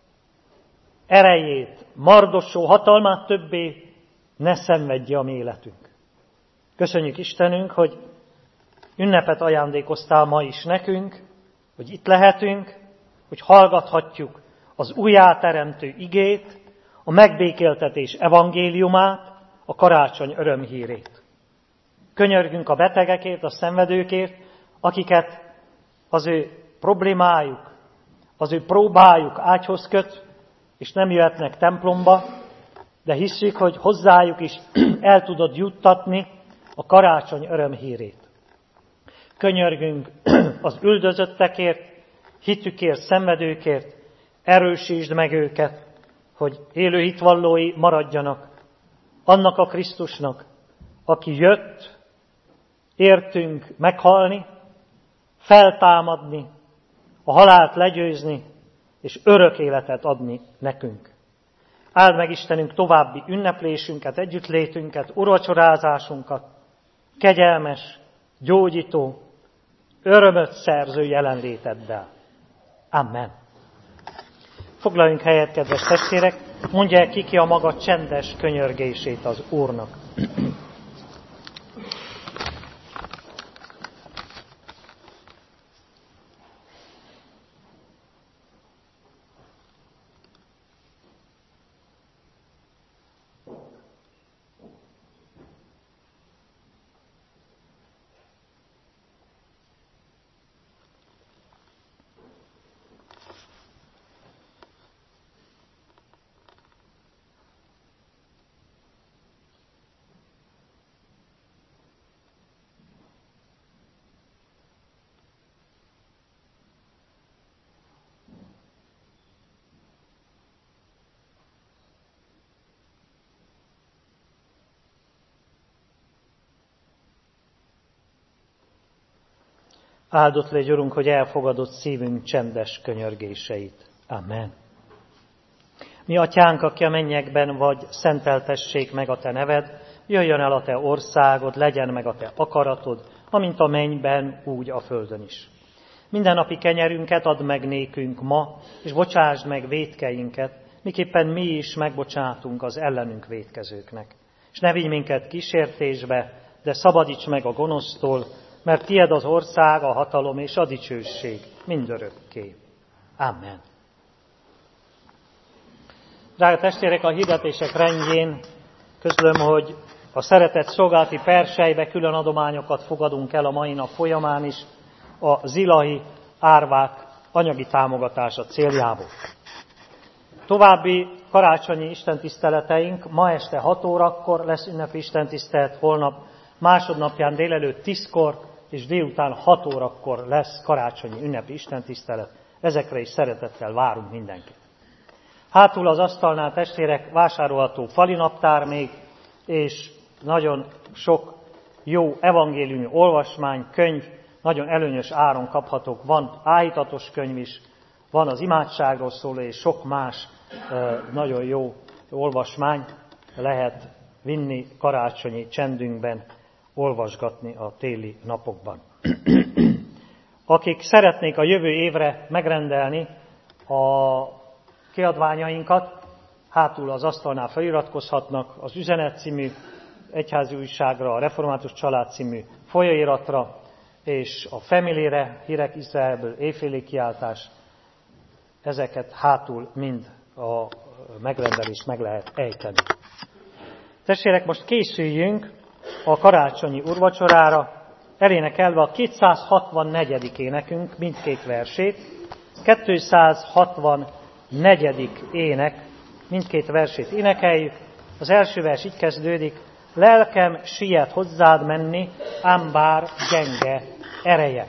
erejét, mardossó hatalmát többé ne szenvedje a mi életünk. Köszönjük, Istenünk, hogy ünnepet ajándékoztál ma is nekünk, hogy itt lehetünk, hogy hallgathatjuk az újjáteremtő igét, a megbékéltetés evangéliumát, a karácsony örömhírét. Könyörgünk a betegekért, a szenvedőkért, akiket az ő problémájuk, az ő próbájuk ágyhoz köt, és nem jöhetnek templomba, de hisszük, hogy hozzájuk is el tudod juttatni a karácsony örömhírét. Könyörgünk az üldözöttekért, hitükért, szenvedőkért, erősítsd meg őket, hogy élő hitvallói maradjanak annak a Krisztusnak, aki jött, értünk meghalni, feltámadni, a halált legyőzni, és örök életet adni nekünk. Áld meg, Istenünk, további ünneplésünket, együttlétünket, úrvacsorázásunkat, kegyelmes, gyógyító, örömöt szerző jelenléteddel. Amen. Foglaljunk helyet, kedves testvérek, mondják ki a maga csendes könyörgését az Úrnak. Áldott légy, Urunk, hogy elfogadott szívünk csendes könyörgéseit. Amen. Mi atyánk, aki a mennyekben vagy, szenteltessék meg a te neved, jöjjön el a te országod, legyen meg a te akaratod, amint a mennyben, úgy a földön is. Mindennapi kenyerünket add meg nékünk ma, és bocsásd meg vétkeinket, miképpen mi is megbocsátunk az ellenünk vétkezőknek. És ne vigy minket kísértésbe, de szabadíts meg a gonosztól, mert tied az ország, a hatalom és a dicsőség mindörökké. Amen. Drága testvérek, a hirdetések rendjén közlöm, hogy a szeretett szolgálati perselybe külön adományokat fogadunk el a mai nap folyamán is a zilahi árvák anyagi támogatása céljából. További karácsonyi istentiszteleteink ma este 6 órakor lesz ünnepi istentisztelet, holnap másodnapján délelőtt 10-kor és délután 6 órakor lesz karácsonyi ünnepi istentisztelet. Ezekre is szeretettel várunk mindenkit. Hátul az asztalnál, testvérek, vásárolható falinaptár még, és nagyon sok jó evangéliumi olvasmány, könyv, nagyon előnyös áron kaphatók. Van áhítatos könyv is, van az imádságról szóló, és sok más nagyon jó olvasmány lehet vinni karácsonyi csendünkben, olvasgatni a téli napokban. Akik szeretnék a jövő évre megrendelni a kiadványainkat, hátul az asztalnál feliratkozhatnak az Üzenet című egyházi újságra, a Református Család című folyóiratra, és a Family-re, Hírek Izraelből, éjféli kiáltás, ezeket hátul mind a megrendelést meg lehet ejteni. Testvérek, most készüljünk a karácsonyi úrvacsorára, elénekelve a 264. énekünk mindkét versét. 264. ének mindkét versét énekeljük. Az első vers így kezdődik: lelkem siet hozzád menni, ám bár gyenge ereje.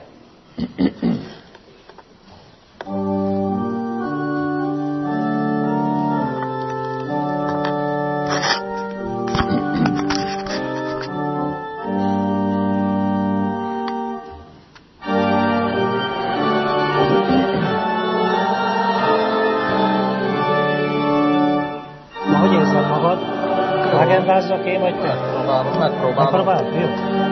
Agendázzak én, vagy te? Megpróbálom. Megpróbálod? Jó.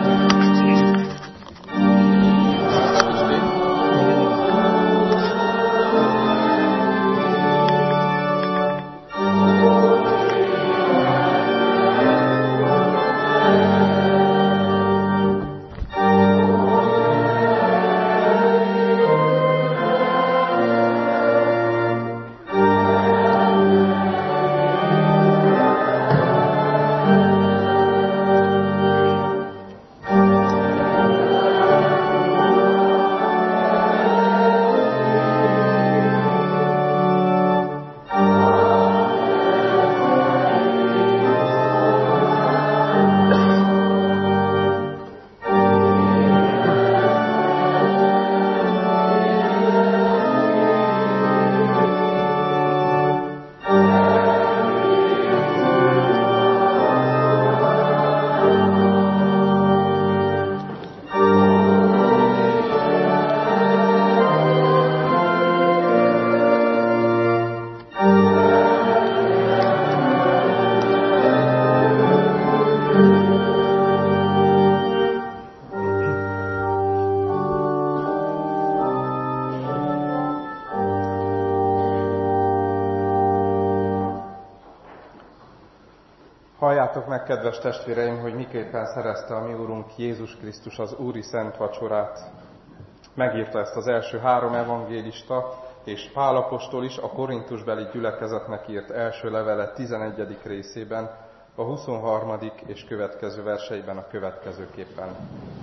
Halljátok meg, kedves testvéreim, hogy miképpen szerezte a mi Úrunk Jézus Krisztus az Úri Szent Vacsorát. Megírta ezt az első 3 evangélista, és Pál apostol is a korintusbeli gyülekezetnek írt első levele 11. részében, a 23. és következő verseiben a következőképpen.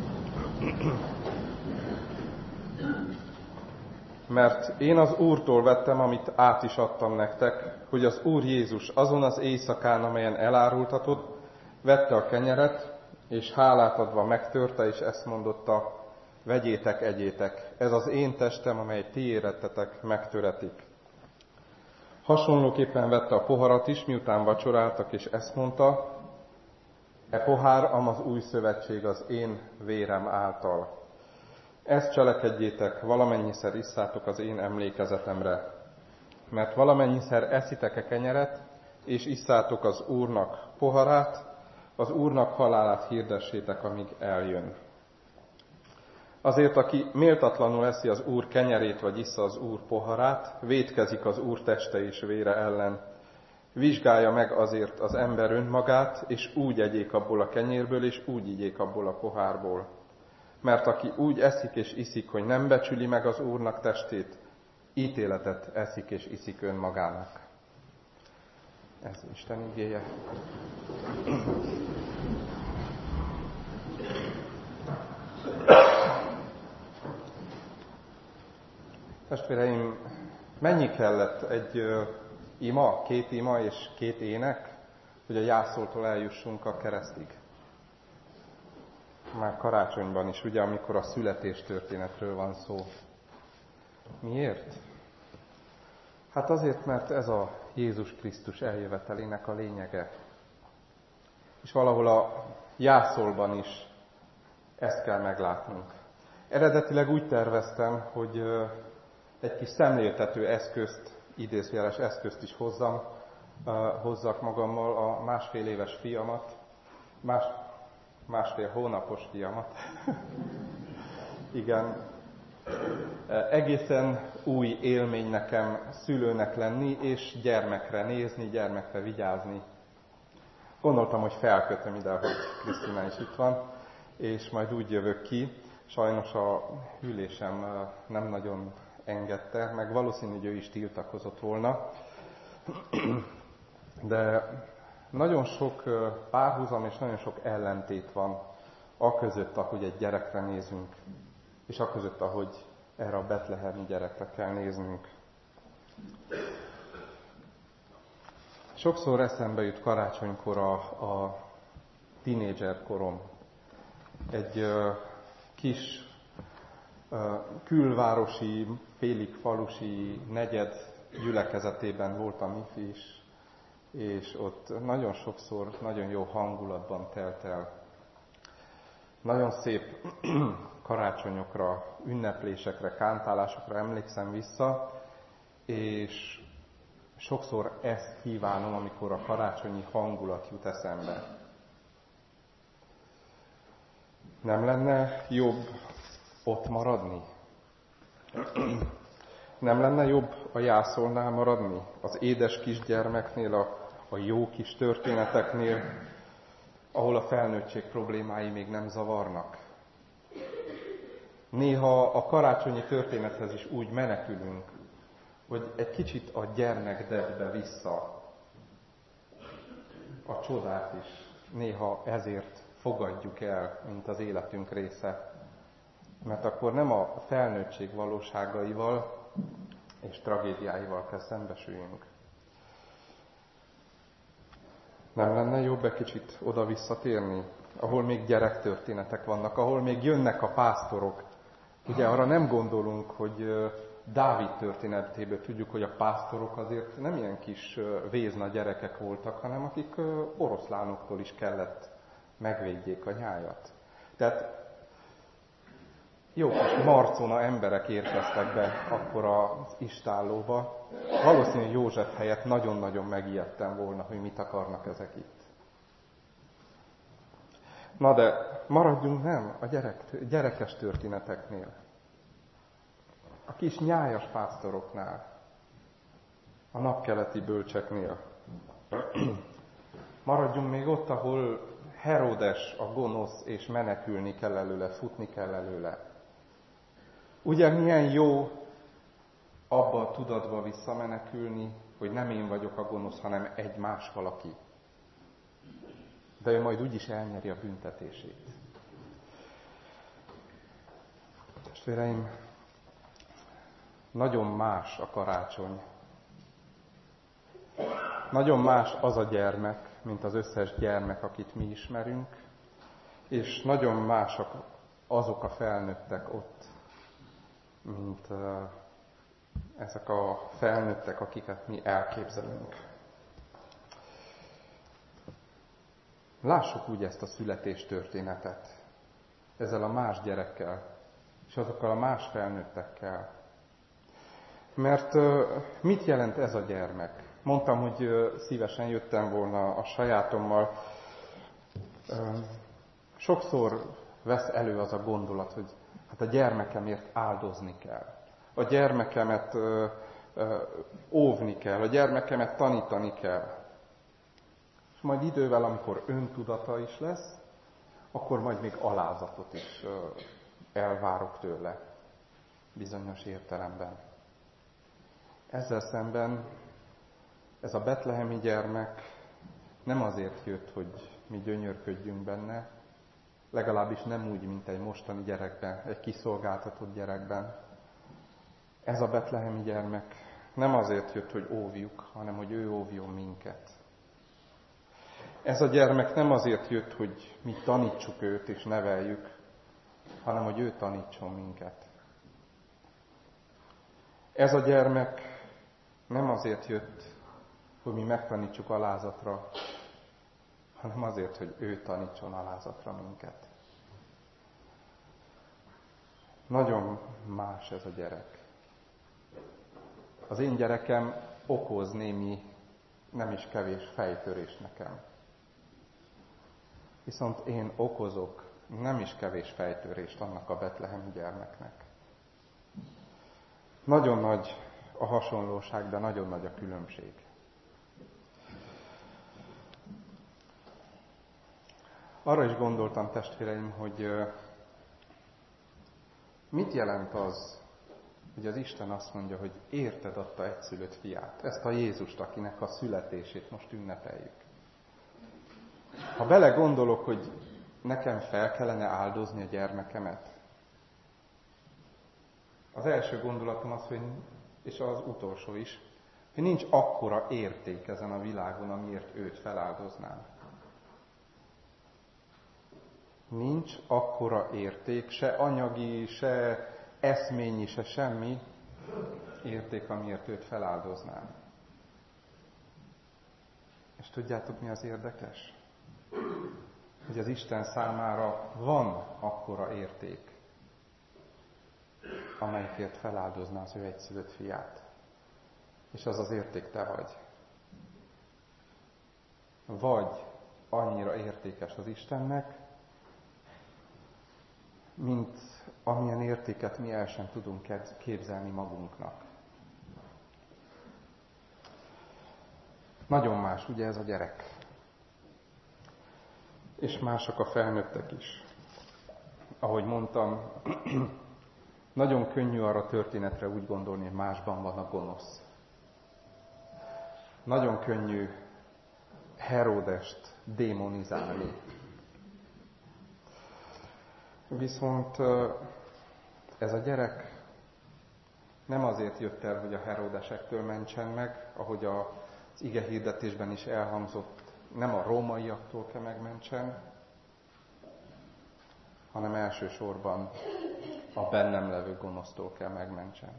Mert én az Úrtól vettem, amit át is adtam nektek, hogy az Úr Jézus azon az éjszakán, amelyen elárultatott, vette a kenyeret, és hálát adva megtörte, és ezt mondotta: vegyétek, egyétek, ez az én testem, amely ti érettetek, megtöretik. Hasonlóképpen vette a poharat is, miután vacsoráltak, és ezt mondta: e pohár, am az új szövetség az én vérem által. Ezt cselekedjétek, valamennyiszer isszátok az én emlékezetemre. Mert valamennyiszer eszitek a kenyeret, és isszátok az Úrnak poharát, az Úrnak halálát hirdessétek, amíg eljön. Azért, aki méltatlanul eszi az Úr kenyerét, vagy issza az Úr poharát, vétkezik az Úr teste és vére ellen. Vizsgálja meg azért az ember önmagát, és úgy egyék abból a kenyérből, és úgy igyék abból a pohárból. Mert aki úgy eszik és iszik, hogy nem becsüli meg az Úrnak testét, ítéletet eszik és iszik önmagának. Ez Isten igéje. Testvéreim, mennyi kellett egy ima, 2 ima és 2 ének, hogy a jászoltól eljussunk a keresztig? Már karácsonyban is, ugye, amikor a születés történetről van szó. Miért? Hát azért, mert ez a Jézus Krisztus eljövetelének a lényege. És valahol a jászolban is ezt kell meglátnunk. Eredetileg úgy terveztem, hogy egy kis szemléltető eszközt, idézőjeles eszközt is hozzam, hozzak magammal a másfél éves fiamat, másfél hónapos fiamat. Igen, egészen új élmény nekem szülőnek lenni, és gyermekre nézni, gyermekre vigyázni. Gondoltam, hogy felkötöm ide, hogy Krisztina is itt van, és majd úgy jövök ki. Sajnos a hűlésem nem nagyon engedte, meg valószínű, hogy ő is tiltakozott volna. De nagyon sok párhuzam és nagyon sok ellentét van aközött, ahogy egy gyerekre nézünk, és aközött, ahogy erre a betlehemi gyerekre kell néznünk. Sokszor eszembe jut karácsonykor a tínédzser korom. Egy kis külvárosi, félig falusi negyed gyülekezetében voltam ifi is, és ott nagyon sokszor, nagyon jó hangulatban telt el. Nagyon szép karácsonyokra, ünneplésekre, kántálásokra emlékszem vissza, és sokszor ezt kívánom, amikor a karácsonyi hangulat jut eszembe. Nem lenne jobb ott maradni? Nem lenne jobb a jászolnál maradni? Az édes kisgyermeknél, a jó kis történeteknél, ahol a felnőttség problémái még nem zavarnak? Néha a karácsonyi történethez is úgy menekülünk, hogy egy kicsit a gyermekdedbe vissza. A csodát is néha ezért fogadjuk el, mint az életünk része. Mert akkor nem a felnőttség valóságaival és tragédiáival kell szembesüljünk. Nem lenne jobb egy kicsit oda visszatérni, ahol még gyerektörténetek vannak, ahol még jönnek a pásztorok. Ugye arra nem gondolunk, hogy Dávid történetéből tudjuk, hogy a pásztorok azért nem ilyen kis vézna gyerekek voltak, hanem akik oroszlánoktól is kellett megvédjék a nyájat. Tehát jó kis marcona emberek érkeztek be akkor az istállóba. Valószínűleg József helyett nagyon-nagyon megijedtem volna, hogy mit akarnak ezek itt. Na de maradjunk nem a gyerekes történeteknél. A kis nyájas pásztoroknál. A napkeleti bölcseknél. Maradjunk még ott, ahol Heródes a gonosz, és menekülni kell előle, futni kell előle. Ugye milyen jó abba a tudatba visszamenekülni, hogy nem én vagyok a gonosz, hanem egy más valaki. De ő majd úgyis elnyeri a büntetését. Testvéreim, nagyon más a karácsony. Nagyon más az a gyermek, mint az összes gyermek, akit mi ismerünk, és nagyon másak azok a felnőttek ott, mint ezek a felnőttek, akiket mi elképzelünk. Lássuk úgy ezt a születéstörténetet, ezzel a más gyerekkel, és azokkal a más felnőttekkel. Mert mit jelent ez a gyermek? Mondtam, hogy szívesen jöttem volna a sajátommal. Sokszor vesz elő az a gondolat, hogy hát a gyermekemért áldozni kell. A gyermekemet óvni kell, a gyermekemet tanítani kell. És majd idővel, amikor öntudata is lesz, akkor majd még alázatot is elvárok tőle bizonyos értelemben. Ezzel szemben ez a betlehemi gyermek nem azért jött, hogy mi gyönyörködjünk benne, legalábbis nem úgy, mint egy mostani gyerekben, egy kiszolgáltatott gyerekben. Ez a betlehemi gyermek nem azért jött, hogy óvjuk, hanem hogy ő óvjon minket. Ez a gyermek nem azért jött, hogy mi tanítsuk őt és neveljük, hanem hogy ő tanítson minket. Ez a gyermek nem azért jött, hogy mi megtanítsuk alázatra, hanem azért, hogy ő tanítson alázatra minket. Nagyon más ez a gyerek. Az én gyerekem okoz némi nem is kevés fejtörés nekem. Viszont én okozok nem is kevés fejtörést annak a betlehemi gyermeknek. Nagyon nagy a hasonlóság, de nagyon nagy a különbség. Arra is gondoltam, testvéreim, hogy mit jelent az, hogy az Isten azt mondja, hogy érted adta egyszülött fiát, ezt a Jézust, akinek a születését most ünnepeljük. Ha belegondolok, hogy nekem fel kellene áldozni a gyermekemet, az első gondolatom az, hogy, és az utolsó is, hogy nincs akkora érték ezen a világon, amiért őt feláldoznám. Nincs akkora érték, se anyagi, se eszményi, se semmi érték, amiért őt feláldoznám. És tudjátok, mi az érdekes? Hogy az Isten számára van akkora érték, amelyikért feláldozná az ő egyszülött fiát. És az az érték te vagy. Vagy annyira értékes az Istennek, mint amilyen értéket mi el sem tudunk képzelni magunknak. Nagyon más, ugye ez a gyerek. És mások a felnőttek is. Ahogy mondtam, nagyon könnyű arra a történetre úgy gondolni, hogy másban van a gonosz. Nagyon könnyű Heródest démonizálni. Viszont ez a gyerek nem azért jött el, hogy a Heródesektől mentsen meg, ahogy az ige hirdetésben is elhangzott, nem a rómaiaktól kell megmentsen, hanem elsősorban a bennem levő gonosztól kell megmentsen.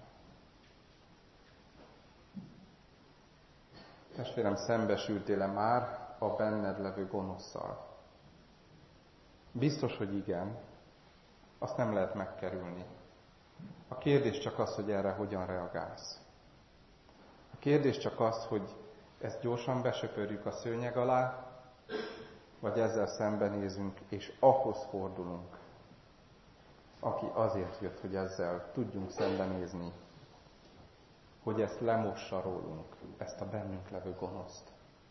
Testvérem, szembesültél-e már a benned levő gonoszszal? Biztos, hogy igen. Azt nem lehet megkerülni. A kérdés csak az, hogy erre hogyan reagálsz. A kérdés csak az, hogy ezt gyorsan besöpörjük a szőnyeg alá, vagy ezzel szembenézünk, és ahhoz fordulunk, aki azért jött, hogy ezzel tudjunk szembenézni, hogy ezt lemossa rólunk, ezt a bennünk levő gonoszt.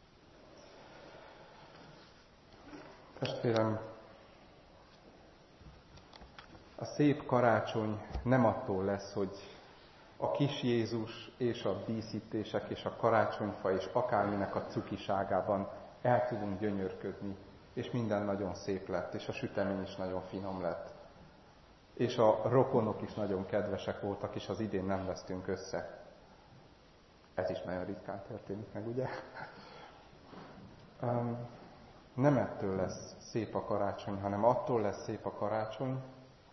Testvérem, a szép karácsony nem attól lesz, hogy a kis Jézus és a díszítések és a karácsonyfa és akárminek a cukiságában el tudunk gyönyörködni, és minden nagyon szép lett, és a sütemény is nagyon finom lett. És a rokonok is nagyon kedvesek voltak, és az idén nem vesztünk össze. Ez is nagyon ritkán történik meg, ugye? Nem ettől lesz szép a karácsony, hanem attól lesz szép a karácsony,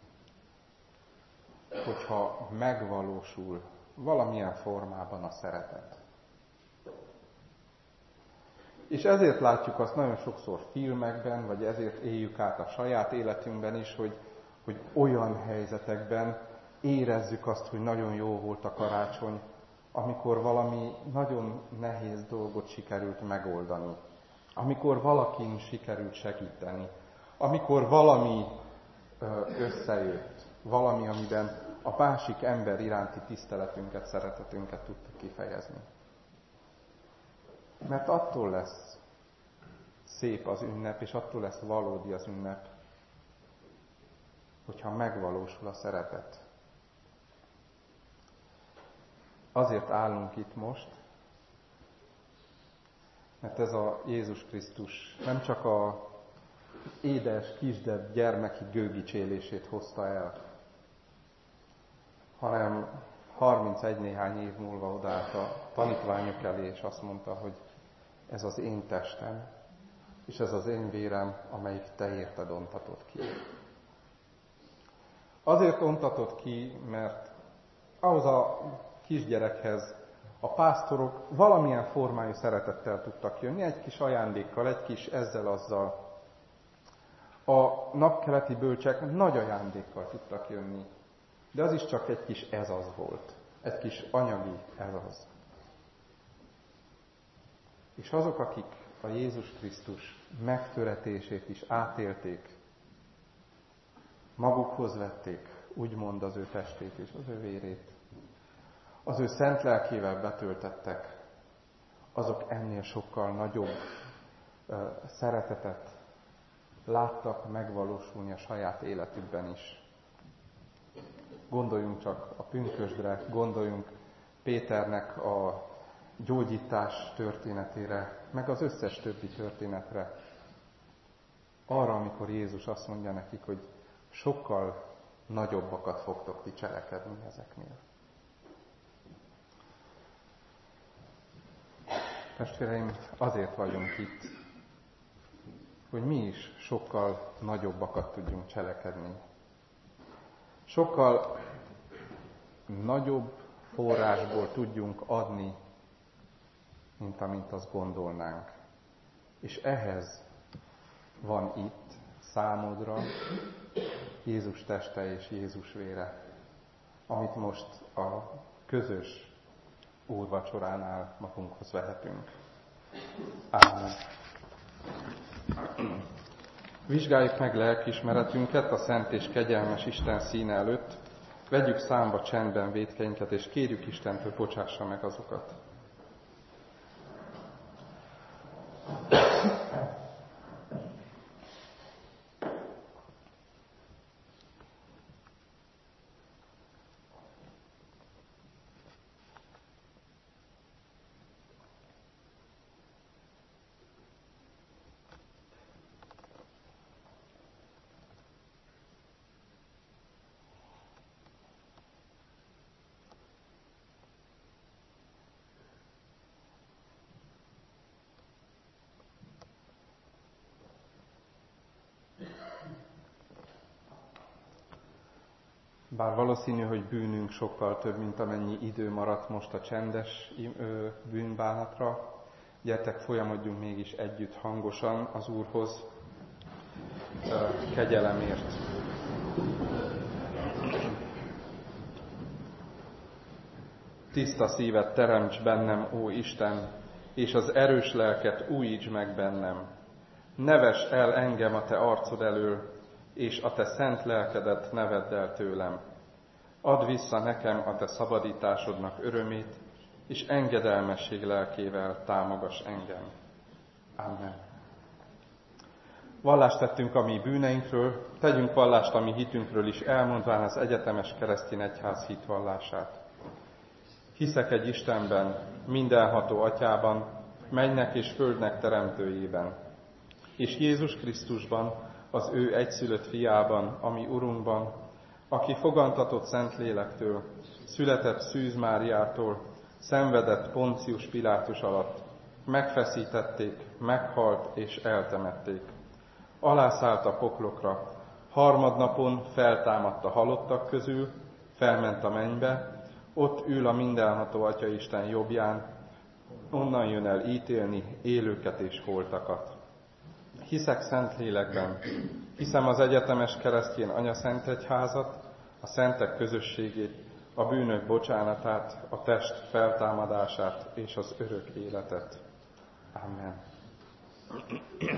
hogyha megvalósul valamilyen formában a szeretet. És ezért látjuk azt nagyon sokszor filmekben, vagy ezért éljük át a saját életünkben is, hogy olyan helyzetekben érezzük azt, hogy nagyon jó volt a karácsony, amikor valami nagyon nehéz dolgot sikerült megoldani, amikor valakin sikerült segíteni, amikor valami összejött, valami, amiben a másik ember iránti tiszteletünket, szeretetünket tudtuk kifejezni. Mert attól lesz szép az ünnep, és attól lesz valódi az ünnep, hogyha megvalósul a szeretet. Azért állunk itt most, mert ez a Jézus Krisztus nem csak az édes, kisdebb gyermeki gőgicsélését hozta el, hanem 31 néhány év múlva odállt a tanítványok elé, és azt mondta, hogy ez az én testem, és ez az én vérem, amelyik te érted ontatott ki. Azért ontatott ki, mert ahhoz a kisgyerekhez a pásztorok valamilyen formájú szeretettel tudtak jönni, egy kis ajándékkal, egy kis ezzel-azzal. A napkeleti bölcsek nagy ajándékkal tudtak jönni, de az is csak egy kis ez-az volt, egy kis anyagi ez-az. És azok, akik a Jézus Krisztus megtöretését is átélték, magukhoz vették, úgymond az ő testét és az ő vérét, az ő szent lelkével betöltettek, azok ennél sokkal nagyobb szeretetet láttak megvalósulni a saját életükben is. Gondoljunk csak a pünkösdre, gondoljunk Péternek a gyógyítás történetére, meg az összes többi történetre. Arra, amikor Jézus azt mondja nekik, hogy sokkal nagyobbakat fogtok ti cselekedni ezeknél. Testvéreim, azért vagyunk itt, hogy mi is sokkal nagyobbakat tudjunk cselekedni. Sokkal nagyobb forrásból tudjunk adni, mint amint azt gondolnánk. És ehhez van itt számodra Jézus teste és Jézus vére, amit most a közös úrvacsoránál magunkhoz vehetünk. Ámen. Vizsgáljuk meg lelkiismeretünket a szent és kegyelmes Isten színe előtt, vegyük számba csendben vétkeinket, és kérjük Istentől, bocsássa meg azokat. Bár valószínű, hogy bűnünk sokkal több, mint amennyi idő maradt most a csendes bűnbánatra, gyertek, folyamodjunk mégis együtt hangosan az Úrhoz kegyelemért. Tiszta szívet teremts bennem, ó Isten, és az erős lelket újíts meg bennem. Ne vess el engem a te arcod elől, és a te szent lelkedet ne vedd el tőlem. Add vissza nekem a te szabadításodnak örömét, és engedelmesség lelkével támogass engem. Amen. Vallást tettünk a mi bűneinkről, tegyünk vallást a mi hitünkről is, elmondván az egyetemes keresztény egyház hitvallását. Hiszek egy Istenben, mindenható Atyában, mennynek és földnek teremtőjében, és Jézus Krisztusban, az ő egyszülött fiában, ami Urunkban, aki fogantatott Szentlélektől, született Szűz Máriától, szenvedett Poncius Pilátus alatt, megfeszítették, meghalt és eltemették. Alászállt a poklokra, harmadnapon feltámadt a halottak közül, felment a mennybe, ott ül a mindenható Atyaisten jobbján, onnan jön el ítélni élőket és holtakat. Hiszek Szentlélekben, hiszem az egyetemes keresztény anyaszentegyházat, a szentek közösségét, a bűnök bocsánatát, a test feltámadását és az örök életet. Amen.